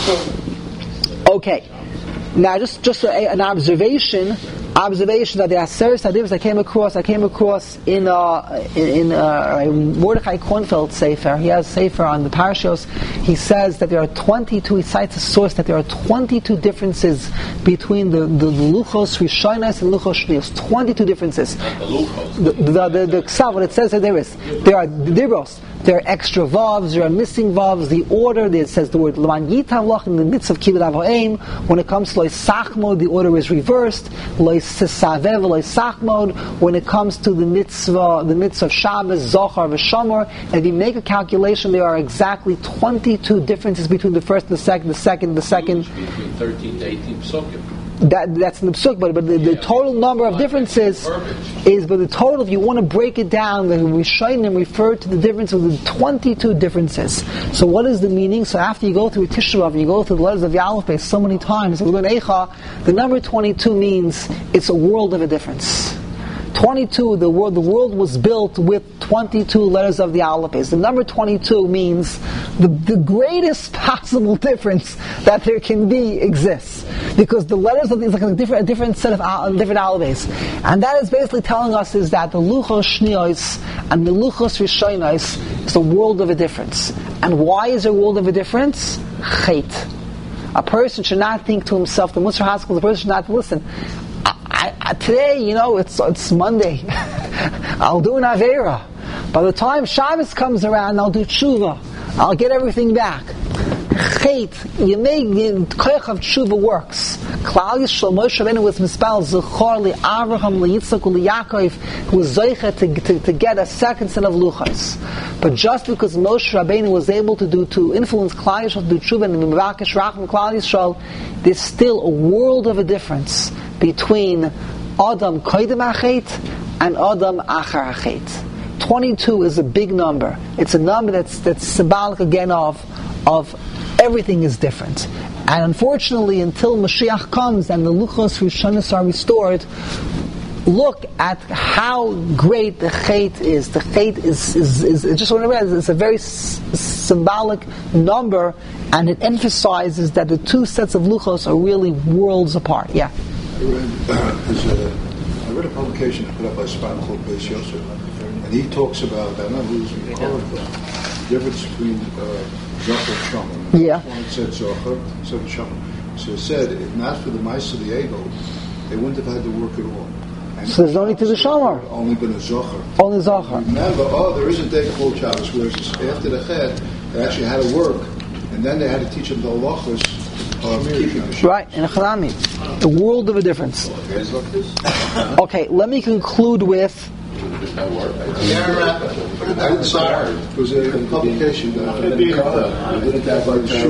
S1: Okay, now just just a, an observation. Observation that the Aseret Hadivos I came across, I came across in uh, in, in uh, Mordechai Kornfeld Sefer. He has a Sefer on the Parashos. He says that there are twenty-two. He cites a source that there are twenty-two differences between the the Luchos Rishonos and Luchos Shnios. Twenty-two differences.
S3: Not the Luchos.
S1: The the the, the, the what it says that there is. There are dibros. There are extra vavs, there are missing vavs. The order, it says the word L'man Yitavlach in the midst of Kibbud Avoim. When it comes to Lo Sachmod, the order is reversed. Lo Sesavev, Lo Sachmod. When it comes to the mitzvah, the mitzvah of Shabbos, Zohar, V'Shamor, and if you make a calculation, there are exactly twenty-two differences between the first and the second, the second, the second.
S3: Between thirteen to eighteen psukim.
S1: That, that's in the psuk, but, but the, the total number of differences is, but the total, if you want to break it down, the Rishonim refer to the difference of the twenty-two differences. So what is the meaning? So after you go through Tisha B'Av and you go through the letters of the Aleph so many times, we learn Eicha, the number twenty-two means it's a world of a difference. twenty-two, the world, the world was built with twenty-two letters of the alphabet. The number twenty-two means the, the greatest possible difference that there can be exists. Because the letters of these like a different, a different set of al- different alphabets. And that is basically telling us is that the Luchos Shniyos and the Luchos Rishonos is a world of a difference. And why is there a world of a difference? Chet. A person should not think to himself, the Musar Haskell, the person should not listen. I, I, today, you know, it's it's Monday. I'll do an Aveira. By the time Shabbos comes around, I'll do Tshuva. I'll get everything back. Chet, you make the koach of Tshuva works. Klal Yisrael, Moshe Rabbeinu was mispal Zechor li Avraham li Yitzchak li Yaakov, who was zeicha to, to, to get a second set of luchos. But just because Moshe Rabbeinu was able to do to influence Klal Yisrael to do Tshuva and Mirakesh Racham Klal Yisrael, there's still a world of a difference between Adam Koydem Achet and Adam Achar Achet. twenty-two is a big number. It's a number that's that's symbolic again of of everything is different. And unfortunately, until Mashiach comes and the Luchos Rishonos are restored, look at how great the Chet is. The Chet is, is, is, is just what it is. It's a very s- symbolic number, and it emphasizes that the two sets of Luchos are really worlds apart. Yeah.
S4: I read, uh, I read a publication put up by Span called Beis Yosef, and he talks about, I'm not losing the difference between uh, Zohar and Shaman.
S1: Yeah.
S4: One said Zohar, said Shaman. So it said, if not for the mice of the ego, they wouldn't have had to work at all. And
S1: So there's no need to the shomer.
S4: Only been a zocher.
S1: Only zocher.
S4: Remember, oh, there is a day called Shabbos, whereas after the chet, they actually had to work, and then they had to teach them the halachos of keeping the Shabbos.
S1: Right, in a Chanami. A world of a difference. Okay, let me conclude with.
S4: I didn't say it. It was a publication that I did it that by the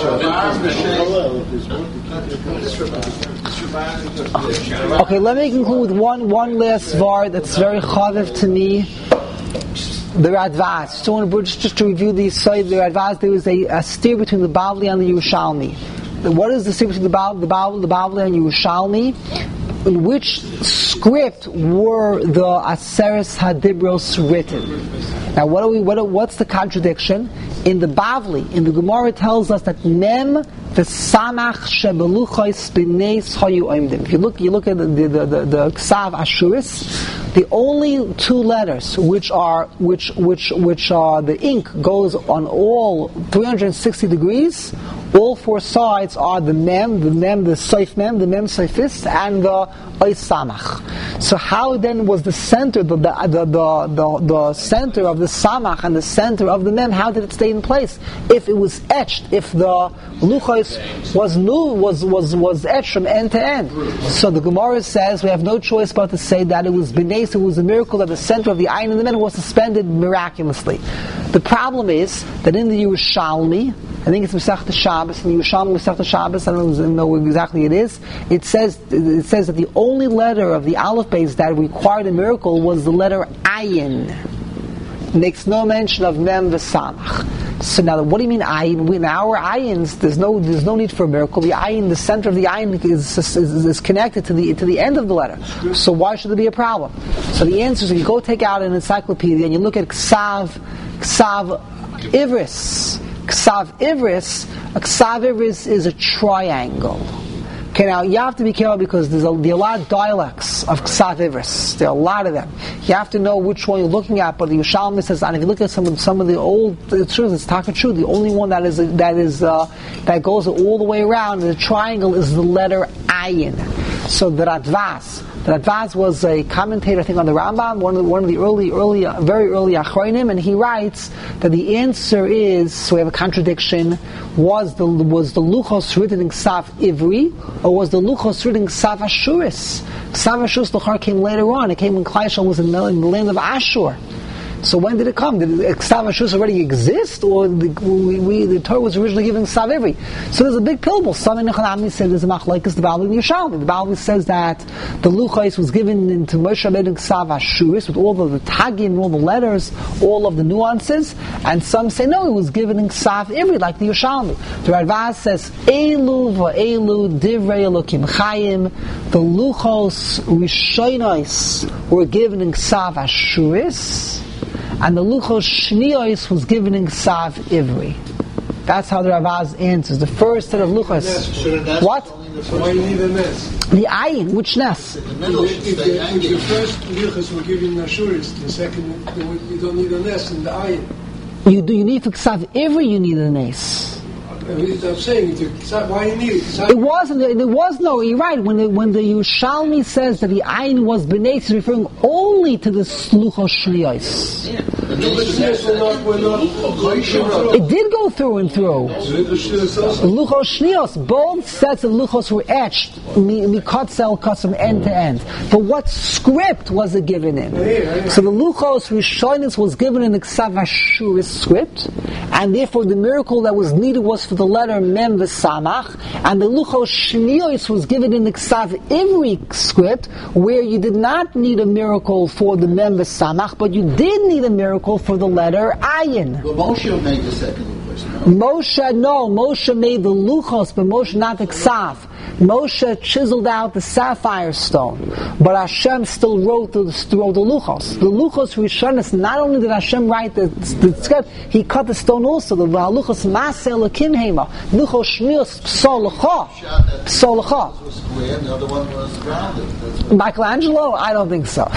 S1: Okay, let me conclude with one one last var that's very chaviv to me. The Radvaz. So, I want to, just to review these sides, the Radvaz, there was a, a steer between the Bavli and the Yerushalmi. What is the steer between the Bavli, the Bavli, the Bavli and Yerushalmi? In which script were the Aseres Hadibros written? Now, what are we? What are, what's the contradiction? In the Bavli, in the Gemara, it tells us that Mem the Samach Shebeluchos B'neis Hayu Oimdim. If you look, you look at the the the, the, the Ksav Ashuris. The only two letters which are which which which are the ink goes on all three hundred sixty degrees. All four sides are the mem, the mem, the seif mem, the mem seifis, and the ois samach. So how then was the center, the the, the the the the center of the samach and the center of the mem? How did it stay in place? If it was etched, if the luchos was new, was was was etched from end to end. So the Gemara says we have no choice but to say that it was b'neis, it was a miracle that the center of the ayin and the mem was suspended miraculously. The problem is that in the Yerushalmi, I think it's Masechta Shabbos, in the Yerushalmi Masechta Shabbos, I don't know what exactly it is. It says it says that the only letter of the Aleph Beis that required a miracle was the letter Ayin. It makes no mention of Mem v'Samach. So now, what do you mean Ayin? In our Ayins, there's no there's no need for a miracle. The Ayin, the center of the Ayin, is, is, is connected to the to the end of the letter. So why should there be a problem? So the answer is, you go take out an encyclopedia and you look at Ksav Ksav Ivris. Ksav Ivris, a Ksav Ivris is a triangle. Okay, now you have to be careful because there's a, there are a lot of dialects of Ksav Ivris. There are a lot of them. You have to know which one you're looking at. But the Yerushalmi says, and if you look at some of some of the old truths, it's taka true. The only one that is that is uh, that goes all the way around the triangle is the letter Ayin. So the Radvaz. The Radvaz was a commentator, I think, on the Rambam, one of the, one of the early, early, uh, very early Achronim, and he writes that the answer is, so we have a contradiction, was the was the Luchos written in Ksav Ivri, or was the Luchos written in Ksav Ashuris? Ksav Ashuris, the Char came later on. It came when Klai Yisrael was in the, in the land of Ashur. So when did it come? Did Ksav Ashuris already exist, or the, we, we, the Torah was originally given Ksav Ivri? So there's a big pilbul. Some in Nechanami said there's a machlekes the Bavli and Yerushalmi. The Bavli says that the Luchos was given into Moshe Rabbeinu Ksav Ashuris with all of the tagim, all the letters, all of the nuances, and some say no, it was given in Ksav Ivri like the Yerushalmi. The Radvaz says Elu v'Elu Divrei Elokim Chayim. The Luchos Rishonos were given in Ksav Ashuris, and the Luchos Shniyos was given in Ksav Ivri. That's how the Ravaz answers. The first set of Luchos. What?
S2: Why you need a Nes?
S1: The Ayin. Which Nes?
S2: If the, if the first Luchos were given Ashuris, the second, you don't need a Nes in the Ayin.
S1: You do. You need for Ksav Ivri. You need a Nes.
S2: I'm saying, why you need it?
S1: It wasn't. There was no. You're right. When the when the Yerushalmi says that the Ayin was b'neis, it's referring only to the Luchos Shniyos. It did go through and through. Luchos Shniyos, both sets of Luchos were etched, mikotzel cuts from end to end. But what script was it given in? So the Luchos Rishonos was given in the Ksav Ashuris script, and therefore the miracle that was needed was for the letter Mem v'Samach, and the Luchos Shniyos was given in the Ksav Ivri script, where you did not need a miracle for the Mem v'Samach, but you did need a miracle for the letter Ayin.
S5: But Moshe made the second Luchos.
S1: Moshe, no, Moshe made the Luchos, but Moshe not the Ksav. Moshe chiseled out the sapphire stone, but Hashem still wrote the, wrote the luchos. The luchos Rishonis, not only did Hashem write the, the script, He cut the stone also. The luchos Maseh Elokim Hema, luchos Shmios Psol Lecha, Psol Lecha.
S4: The other one was rounded.
S1: Michelangelo? I don't think so.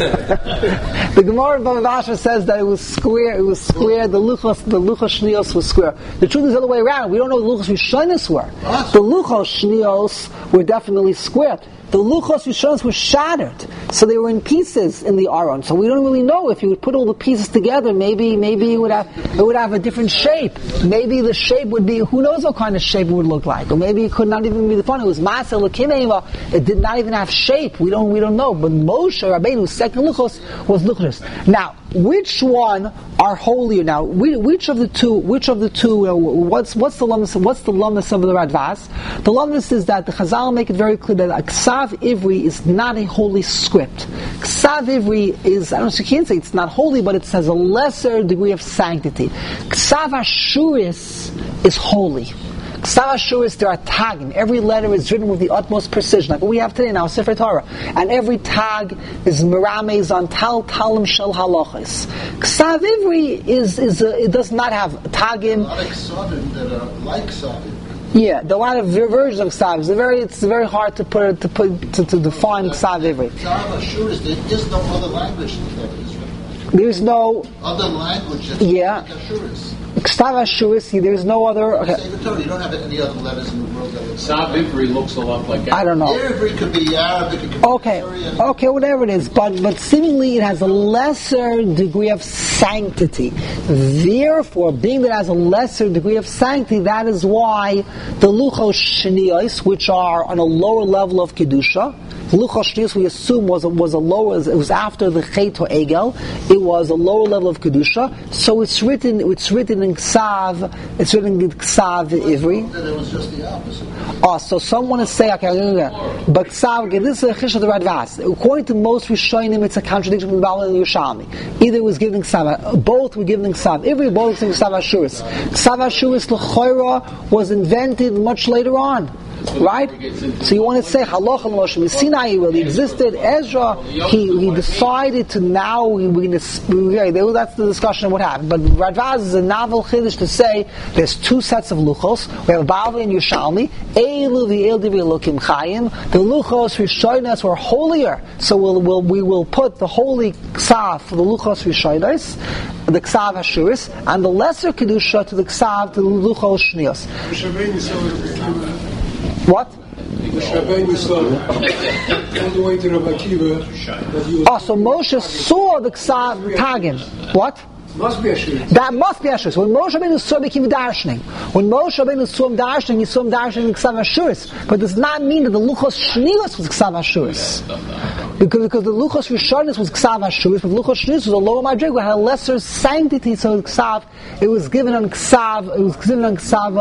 S1: The Gemara of Bava Basra says that it was square. It was square. The luchos, the luchos shnios was square. The truth is the other way around. We don't know what the luchos rishonos were. The luchos shnios were definitely square. The luchos rishonos were shattered, so they were in pieces in the aron. So we don't really know if you would put all the pieces together. Maybe, maybe it would have it would have a different shape. Maybe the shape would be, who knows what kind of shape it would look like, or maybe it could not even be the fun. It was Maseh Elokim Hema. It did not even have shape. We don't we don't know. But Moshe Rabbeinu's second luchos was luchos. Now, which one are holier? Now, which of the two? Which of the two? Uh, what's what's the lummus? What's the lummus of the Radvaz? The lummus is that the Chazal make it very clear that Ksav Ivri is not a holy script. Ksav Ivri is, I don't know if you can say it's not holy, but it has a lesser degree of sanctity. Ksav Ashuris is holy. Ksav Ashuris, there are tagim. Every letter is written with the utmost precision, like what we have today now, Sefer Torah. And every tag is mirames on tal talim shel halachas. Ksav Ivri is is a, it does not have tagim.
S4: A lot of ksavim that are like ksavim.
S1: Yeah, there are a lot of versions of Ksav. It's very, it's very hard to put to put to, to define Ksav Ivri.
S4: Ksav Ashuris, there is no other language that is written.
S1: There's no
S4: other language that's
S1: yeah.
S4: like Ashuris.
S1: Ksav Ashuris, there's no other. Okay.
S4: You don't have any other letters in the world that would.
S3: Ksav Ivri looks a lot like.
S1: I don't know.
S4: Ivri could be Arabic. It could be
S1: okay,
S4: Syrian.
S1: okay, whatever it is, but but seemingly it has a lesser degree of sanctity. Therefore, being that it has a lesser degree of sanctity, that is why the luchos shniyos, which are on a lower level of kedusha. The luchos shniyos we assume was a, was a lower. It was after the chet or egel. It was a lower level of kedusha. So it's written. It's written in Ksav. It's written in Ksav Ivri.
S4: It was just the opposite.
S1: Oh, so someone is saying, okay, but Ksav, okay, this is a chish of the Radvaz. According to most Rishonim, it's a contradiction between Babel and Yerushalmi. Either it was given Ksav, both were given Ksav. Ivri, both were given Ksav Ashuris. Ksav Ashuris L'choira was invented much later on. Right? So you want to say Halacha Moshe Sinai really existed. Ezra, he, he decided to now we, we, that's the discussion of what happened. But Radvaz is a novel chiddush to say there's two sets of luchos. We have Bavli and Yerushalmi. Eilu v'Eildi v'Elokim Chayim. The luchos Rishonos were holier, so we'll, we'll we will put the holy ksav for the luchos Rishonos, the ksav Ashuris, and the lesser kedusha to the ksav to the luchos Shnios. What?
S2: The Shabbat saw all the way to Rabbi Akiva.
S1: Oh, so Moshe saw the Ksav Tagim. What?
S2: Must be a shir.
S1: That must be a shir. When Moshe Rabbeinu saw him, he came darshaning. When Moshe Rabbeinu saw him darshaning, he saw him darshaning in Ksav Ashuris. But it does not mean that the Luchos Shnios was Ksav Ashuris. Because, because the Luchos Rishonis was Ksav Ashuris, but the Luchos Shnios was a lower madrigal, had a lesser sanctity, so Ksav, it was given on Ksav, it was given on Ksav.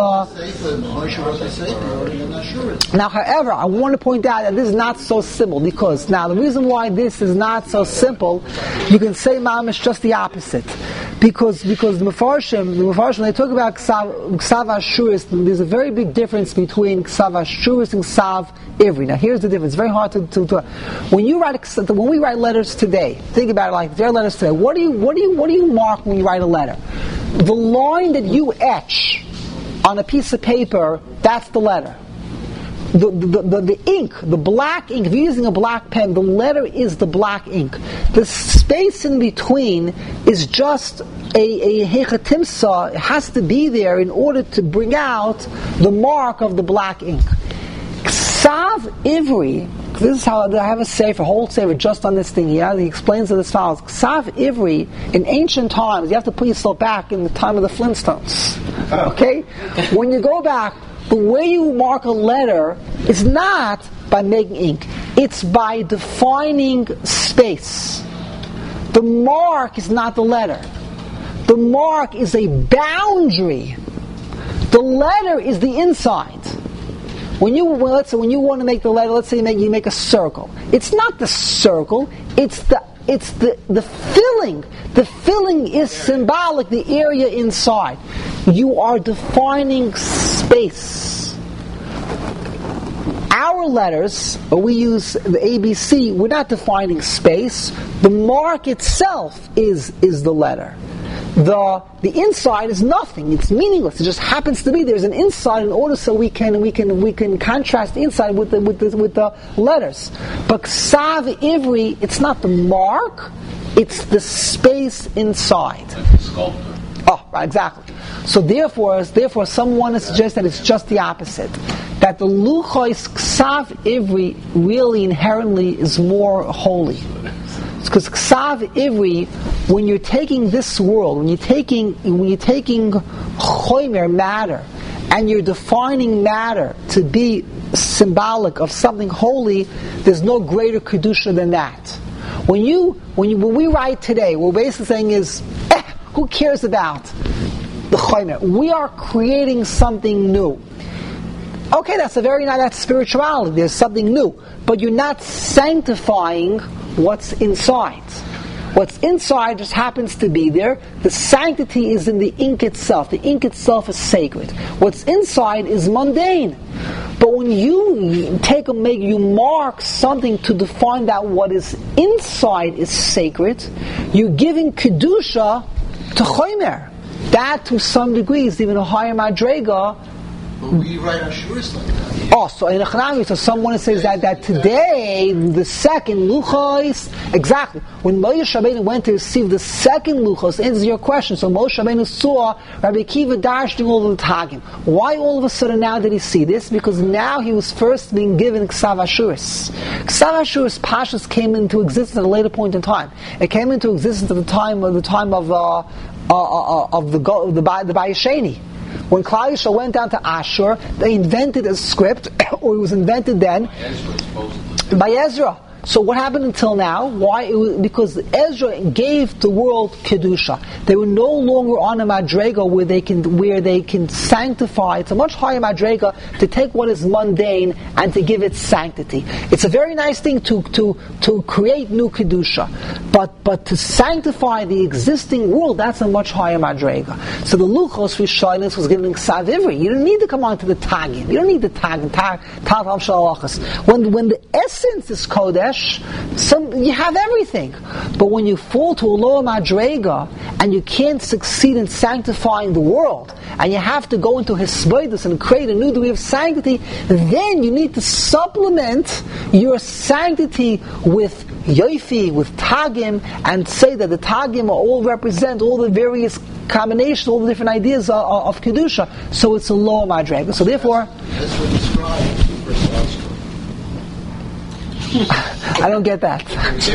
S1: Now, however, I want to point out that this is not so simple, because, now, the reason why this is not so simple, you can say, Ma'am, it's just the opposite. Because because the Mefarshim, the Mefarshim, when they talk about Ksav, Ksav Ashuris, there's a very big difference between Ksav Ashuris and Ksav Ivri. Now here's the difference. It's very hard to, to, to when you write a, when we write letters today. Think about it like their letters today. What do you what do you what do you mark when you write a letter? The line that you etch on a piece of paper, that's the letter. The, the, the, the ink, the black ink, if you're using a black pen, the letter is the black ink. The space in between is just a, a hechatimsa. It has to be there in order to bring out the mark of the black ink. Ksav Ivri, this is how I have a sefer, a whole sefer just on this thing here. He explains it as follows. Ksav Ivri, in ancient times, you have to put yourself back in the time of the Flintstones. Okay? When you go back, the way you mark a letter is not by making ink. It's by defining space. The mark is not the letter. The mark is a boundary. The letter is the inside. When you well, let's say when you want to make the letter, let's say you make, you make a circle. It's not the circle. It's the it's the the filling. The filling is symbolic. The area inside. You are defining space. our letters, when we use the A B C, we're not defining space. The mark itself is is the letter. The the inside is nothing. It's meaningless. It just happens to be there's an inside in order so we can we can we can contrast the inside with the with the with the letters. But Ksav Ivri, it's not the mark. It's the space inside.
S3: Like the sculptor.
S1: Oh, right, exactly. So therefore, therefore, someone has suggested that it's just the opposite. That the Luchos Ksav Ivri really inherently is more holy. Because Ksav Ivri, when you're taking this world, when you're taking when you're taking Chomer, matter, and you're defining matter to be symbolic of something holy, there's no greater kedusha than that. When you when you when we write today, what we're basically saying is, eh, who cares about the Chomer? We are creating something new. Okay, that's a very nice, that's spirituality. There's something new, but you're not sanctifying what's inside. What's inside just happens to be there. The sanctity is in the ink itself. The ink itself is sacred. What's inside is mundane. But when you take a make, you mark something to define that what is inside is sacred, you're giving kedusha to chomer. That, to some degree, is even a higher madrega.
S5: But we write our shuris like that.
S1: Oh, so in Echanami, so someone says that, that today, the second Luchos, exactly, when Moshe Rabbeinu went to receive the second Luchos, answers your question, so Moshe Rabbeinu saw Rabbi Akiva darshaning all of the Tagim. Why all of a sudden now did he see this? Because now he was first being given Ksav Ashuris. Ksav Ashuris Pashas came into existence at a later point in time. It came into existence at the time of the time of uh, uh, uh, of the of the the Bayesheni. When Klal Yisrael went down to Ashur, they invented a script, or it was invented then by Ezra. So what happened until now? Why? It was because Ezra gave the world kedusha. They were no longer on a madrega where they can where they can sanctify. It's a much higher madrega to take what is mundane and to give it sanctity. It's a very nice thing to to to create new kedusha, but but to sanctify the existing world, that's a much higher madrega. So the Luchos Rishonos was given Ksav Ivri. You don't need to come on to the Tagim. You don't need the Tagim. Tag Tav Shalachas. When when the essence is Kodesh, some, you have everything. But when you fall to a lower madrega and you can't succeed in sanctifying the world, and you have to go into hisbodus and create a new degree of sanctity, then you need to supplement your sanctity with yoifi, with tagim, and say that the tagim all represent all the various combinations, all the different ideas of, of kedusha. So it's a lower madrega. So therefore,
S5: That's what describes the first article.
S1: I don't get that.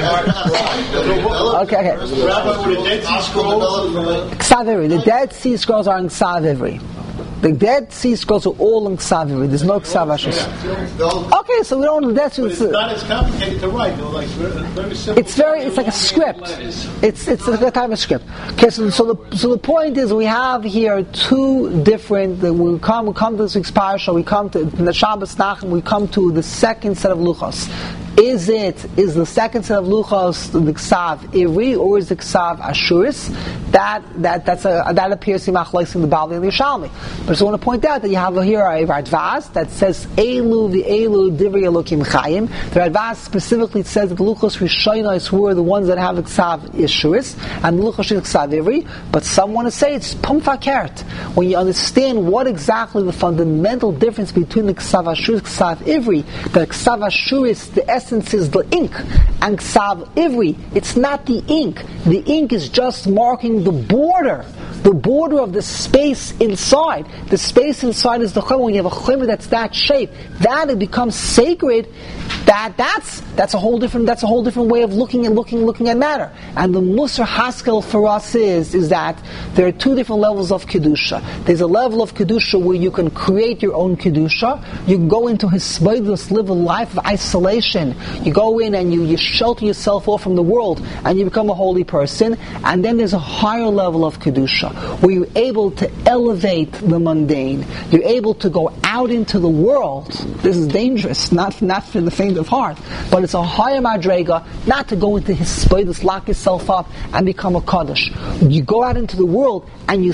S1: Okay, okay.
S5: Rabbi, with the Dead Sea Scrolls,
S1: Ksav Ivri. The Dead Sea Scrolls are in Ksav Ivri. The Dead Sea Scrolls are all in Ksav Ivri. There's no Ksav Ashus. Okay, so we don't. The Dead Sea.
S5: But it's not as complicated to write. They're like very simple.
S1: It's very. It's like a script. It's it's like a type of script. Okay, so so the so the point is we have here two different. We come we come to this week's parasha. We come to the Shabbos Nachem. We come to the second set of luchos. Is it is the second set of luchos the Ksav Ivri or is the Ksav Ashuris? That that that's a that appears to be machlokes in the Bavli and the Yerushalmi. But I just want to point out that you have here a Radvaz that says Elu the Elu Divrei Elokim Chaim. The Radvaz specifically says that the luchos Rishonos were the ones that have the Ksav Ashuris and the luchos Ksav Ivri. But some want to say it's Pum Fakert. When you understand what exactly the fundamental difference between the Ksav Ashuris and Ksav Ivri, the Ksav Ashuris, the essence is the ink, and Ksav Ivri, it's not the ink. The ink is just marking the border, the border of the space inside. The space inside is the chomer. When you have a chomer that's that shape, that it becomes sacred. That that's that's a whole different that's a whole different way of looking at looking looking at matter. And the Musar Haskel for us is is that there are two different levels of kedusha. There's a level of kedusha where you can create your own kedusha. You can go into hisbodus, live a life of isolation. You go in and you, you shelter yourself off from the world, and you become a holy person. And then there's a higher level of kedusha where you're able to elevate the mundane. You're able to go out into the world. This is dangerous, not not for the faint of heart, but it's a higher madrega, not to go into hisbodus, lock yourself up, and become a kaddish. You go out into the world and you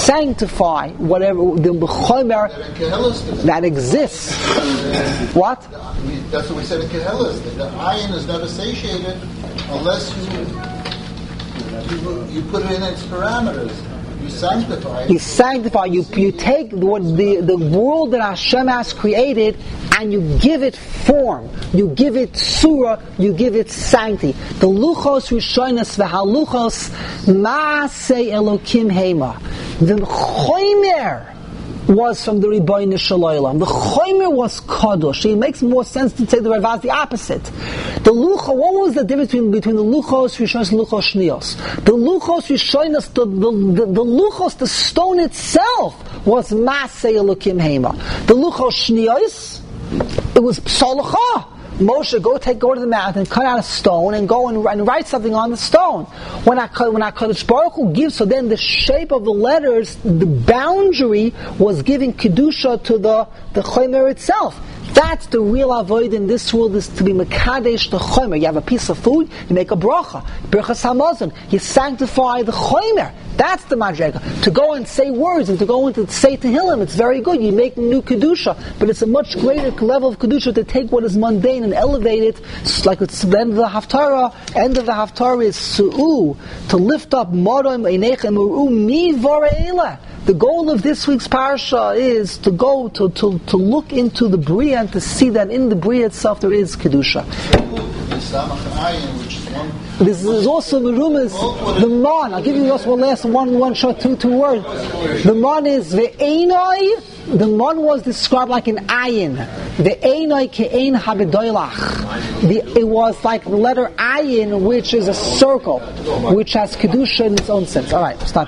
S1: sanctify whatever the chomer that exists. What?
S5: That's what we said in Kehelis. The ayin is never satiated unless you, you you put it in its parameters. You sanctify it.
S1: You sanctify. You you take what the the world that Hashem has created and you give it form. You give it surah. You give it sanctity. The luchos rishonos v'haluchos maaseh Elokim hema. The chomer was from the Ribono Shel Olam. The chomer was kadosh. It makes more sense to say the Ravaz the opposite. The lucha. What was the difference between, between the luchos rishonos and luchos shnios? The luchos rishonos, the the, the the luchos, the stone itself was maaseh Elokim hema. The luchos shnios, it was psalacha. Moshe, go take go to the mountain, cut out a stone, and go and, and write something on the stone. When I when I Kadosh Baruch Hu gives, so then the shape of the letters, the boundary was giving kedusha to the the chomer itself. That's the real avoid in this world, is to be mekadesh the chomer. You have a piece of food, you make a bracha, birchas hamazon. You sanctify the chomer. That's the madrega. To go and say words and to go into say tehillim, it's very good. You make new kedusha, but it's a much greater level of kedusha to take what is mundane and elevate it. Like it's the end of the haftarah. End of the haftarah is su'u, to lift up morim einechem u'u mi vareila. The goal of this week's parasha is to go to, to, to look into the Bria and to see that in the Bria itself there is kedusha. This is also the rumors. The man. I'll give you just one last one, one short, two, two words. The man is ve'enoi. The man was described like an ayin. Ve'enoi ke'ein habedoilach. It was like the letter ayin, which is a circle, which has kedusha in its own sense. All right, stop.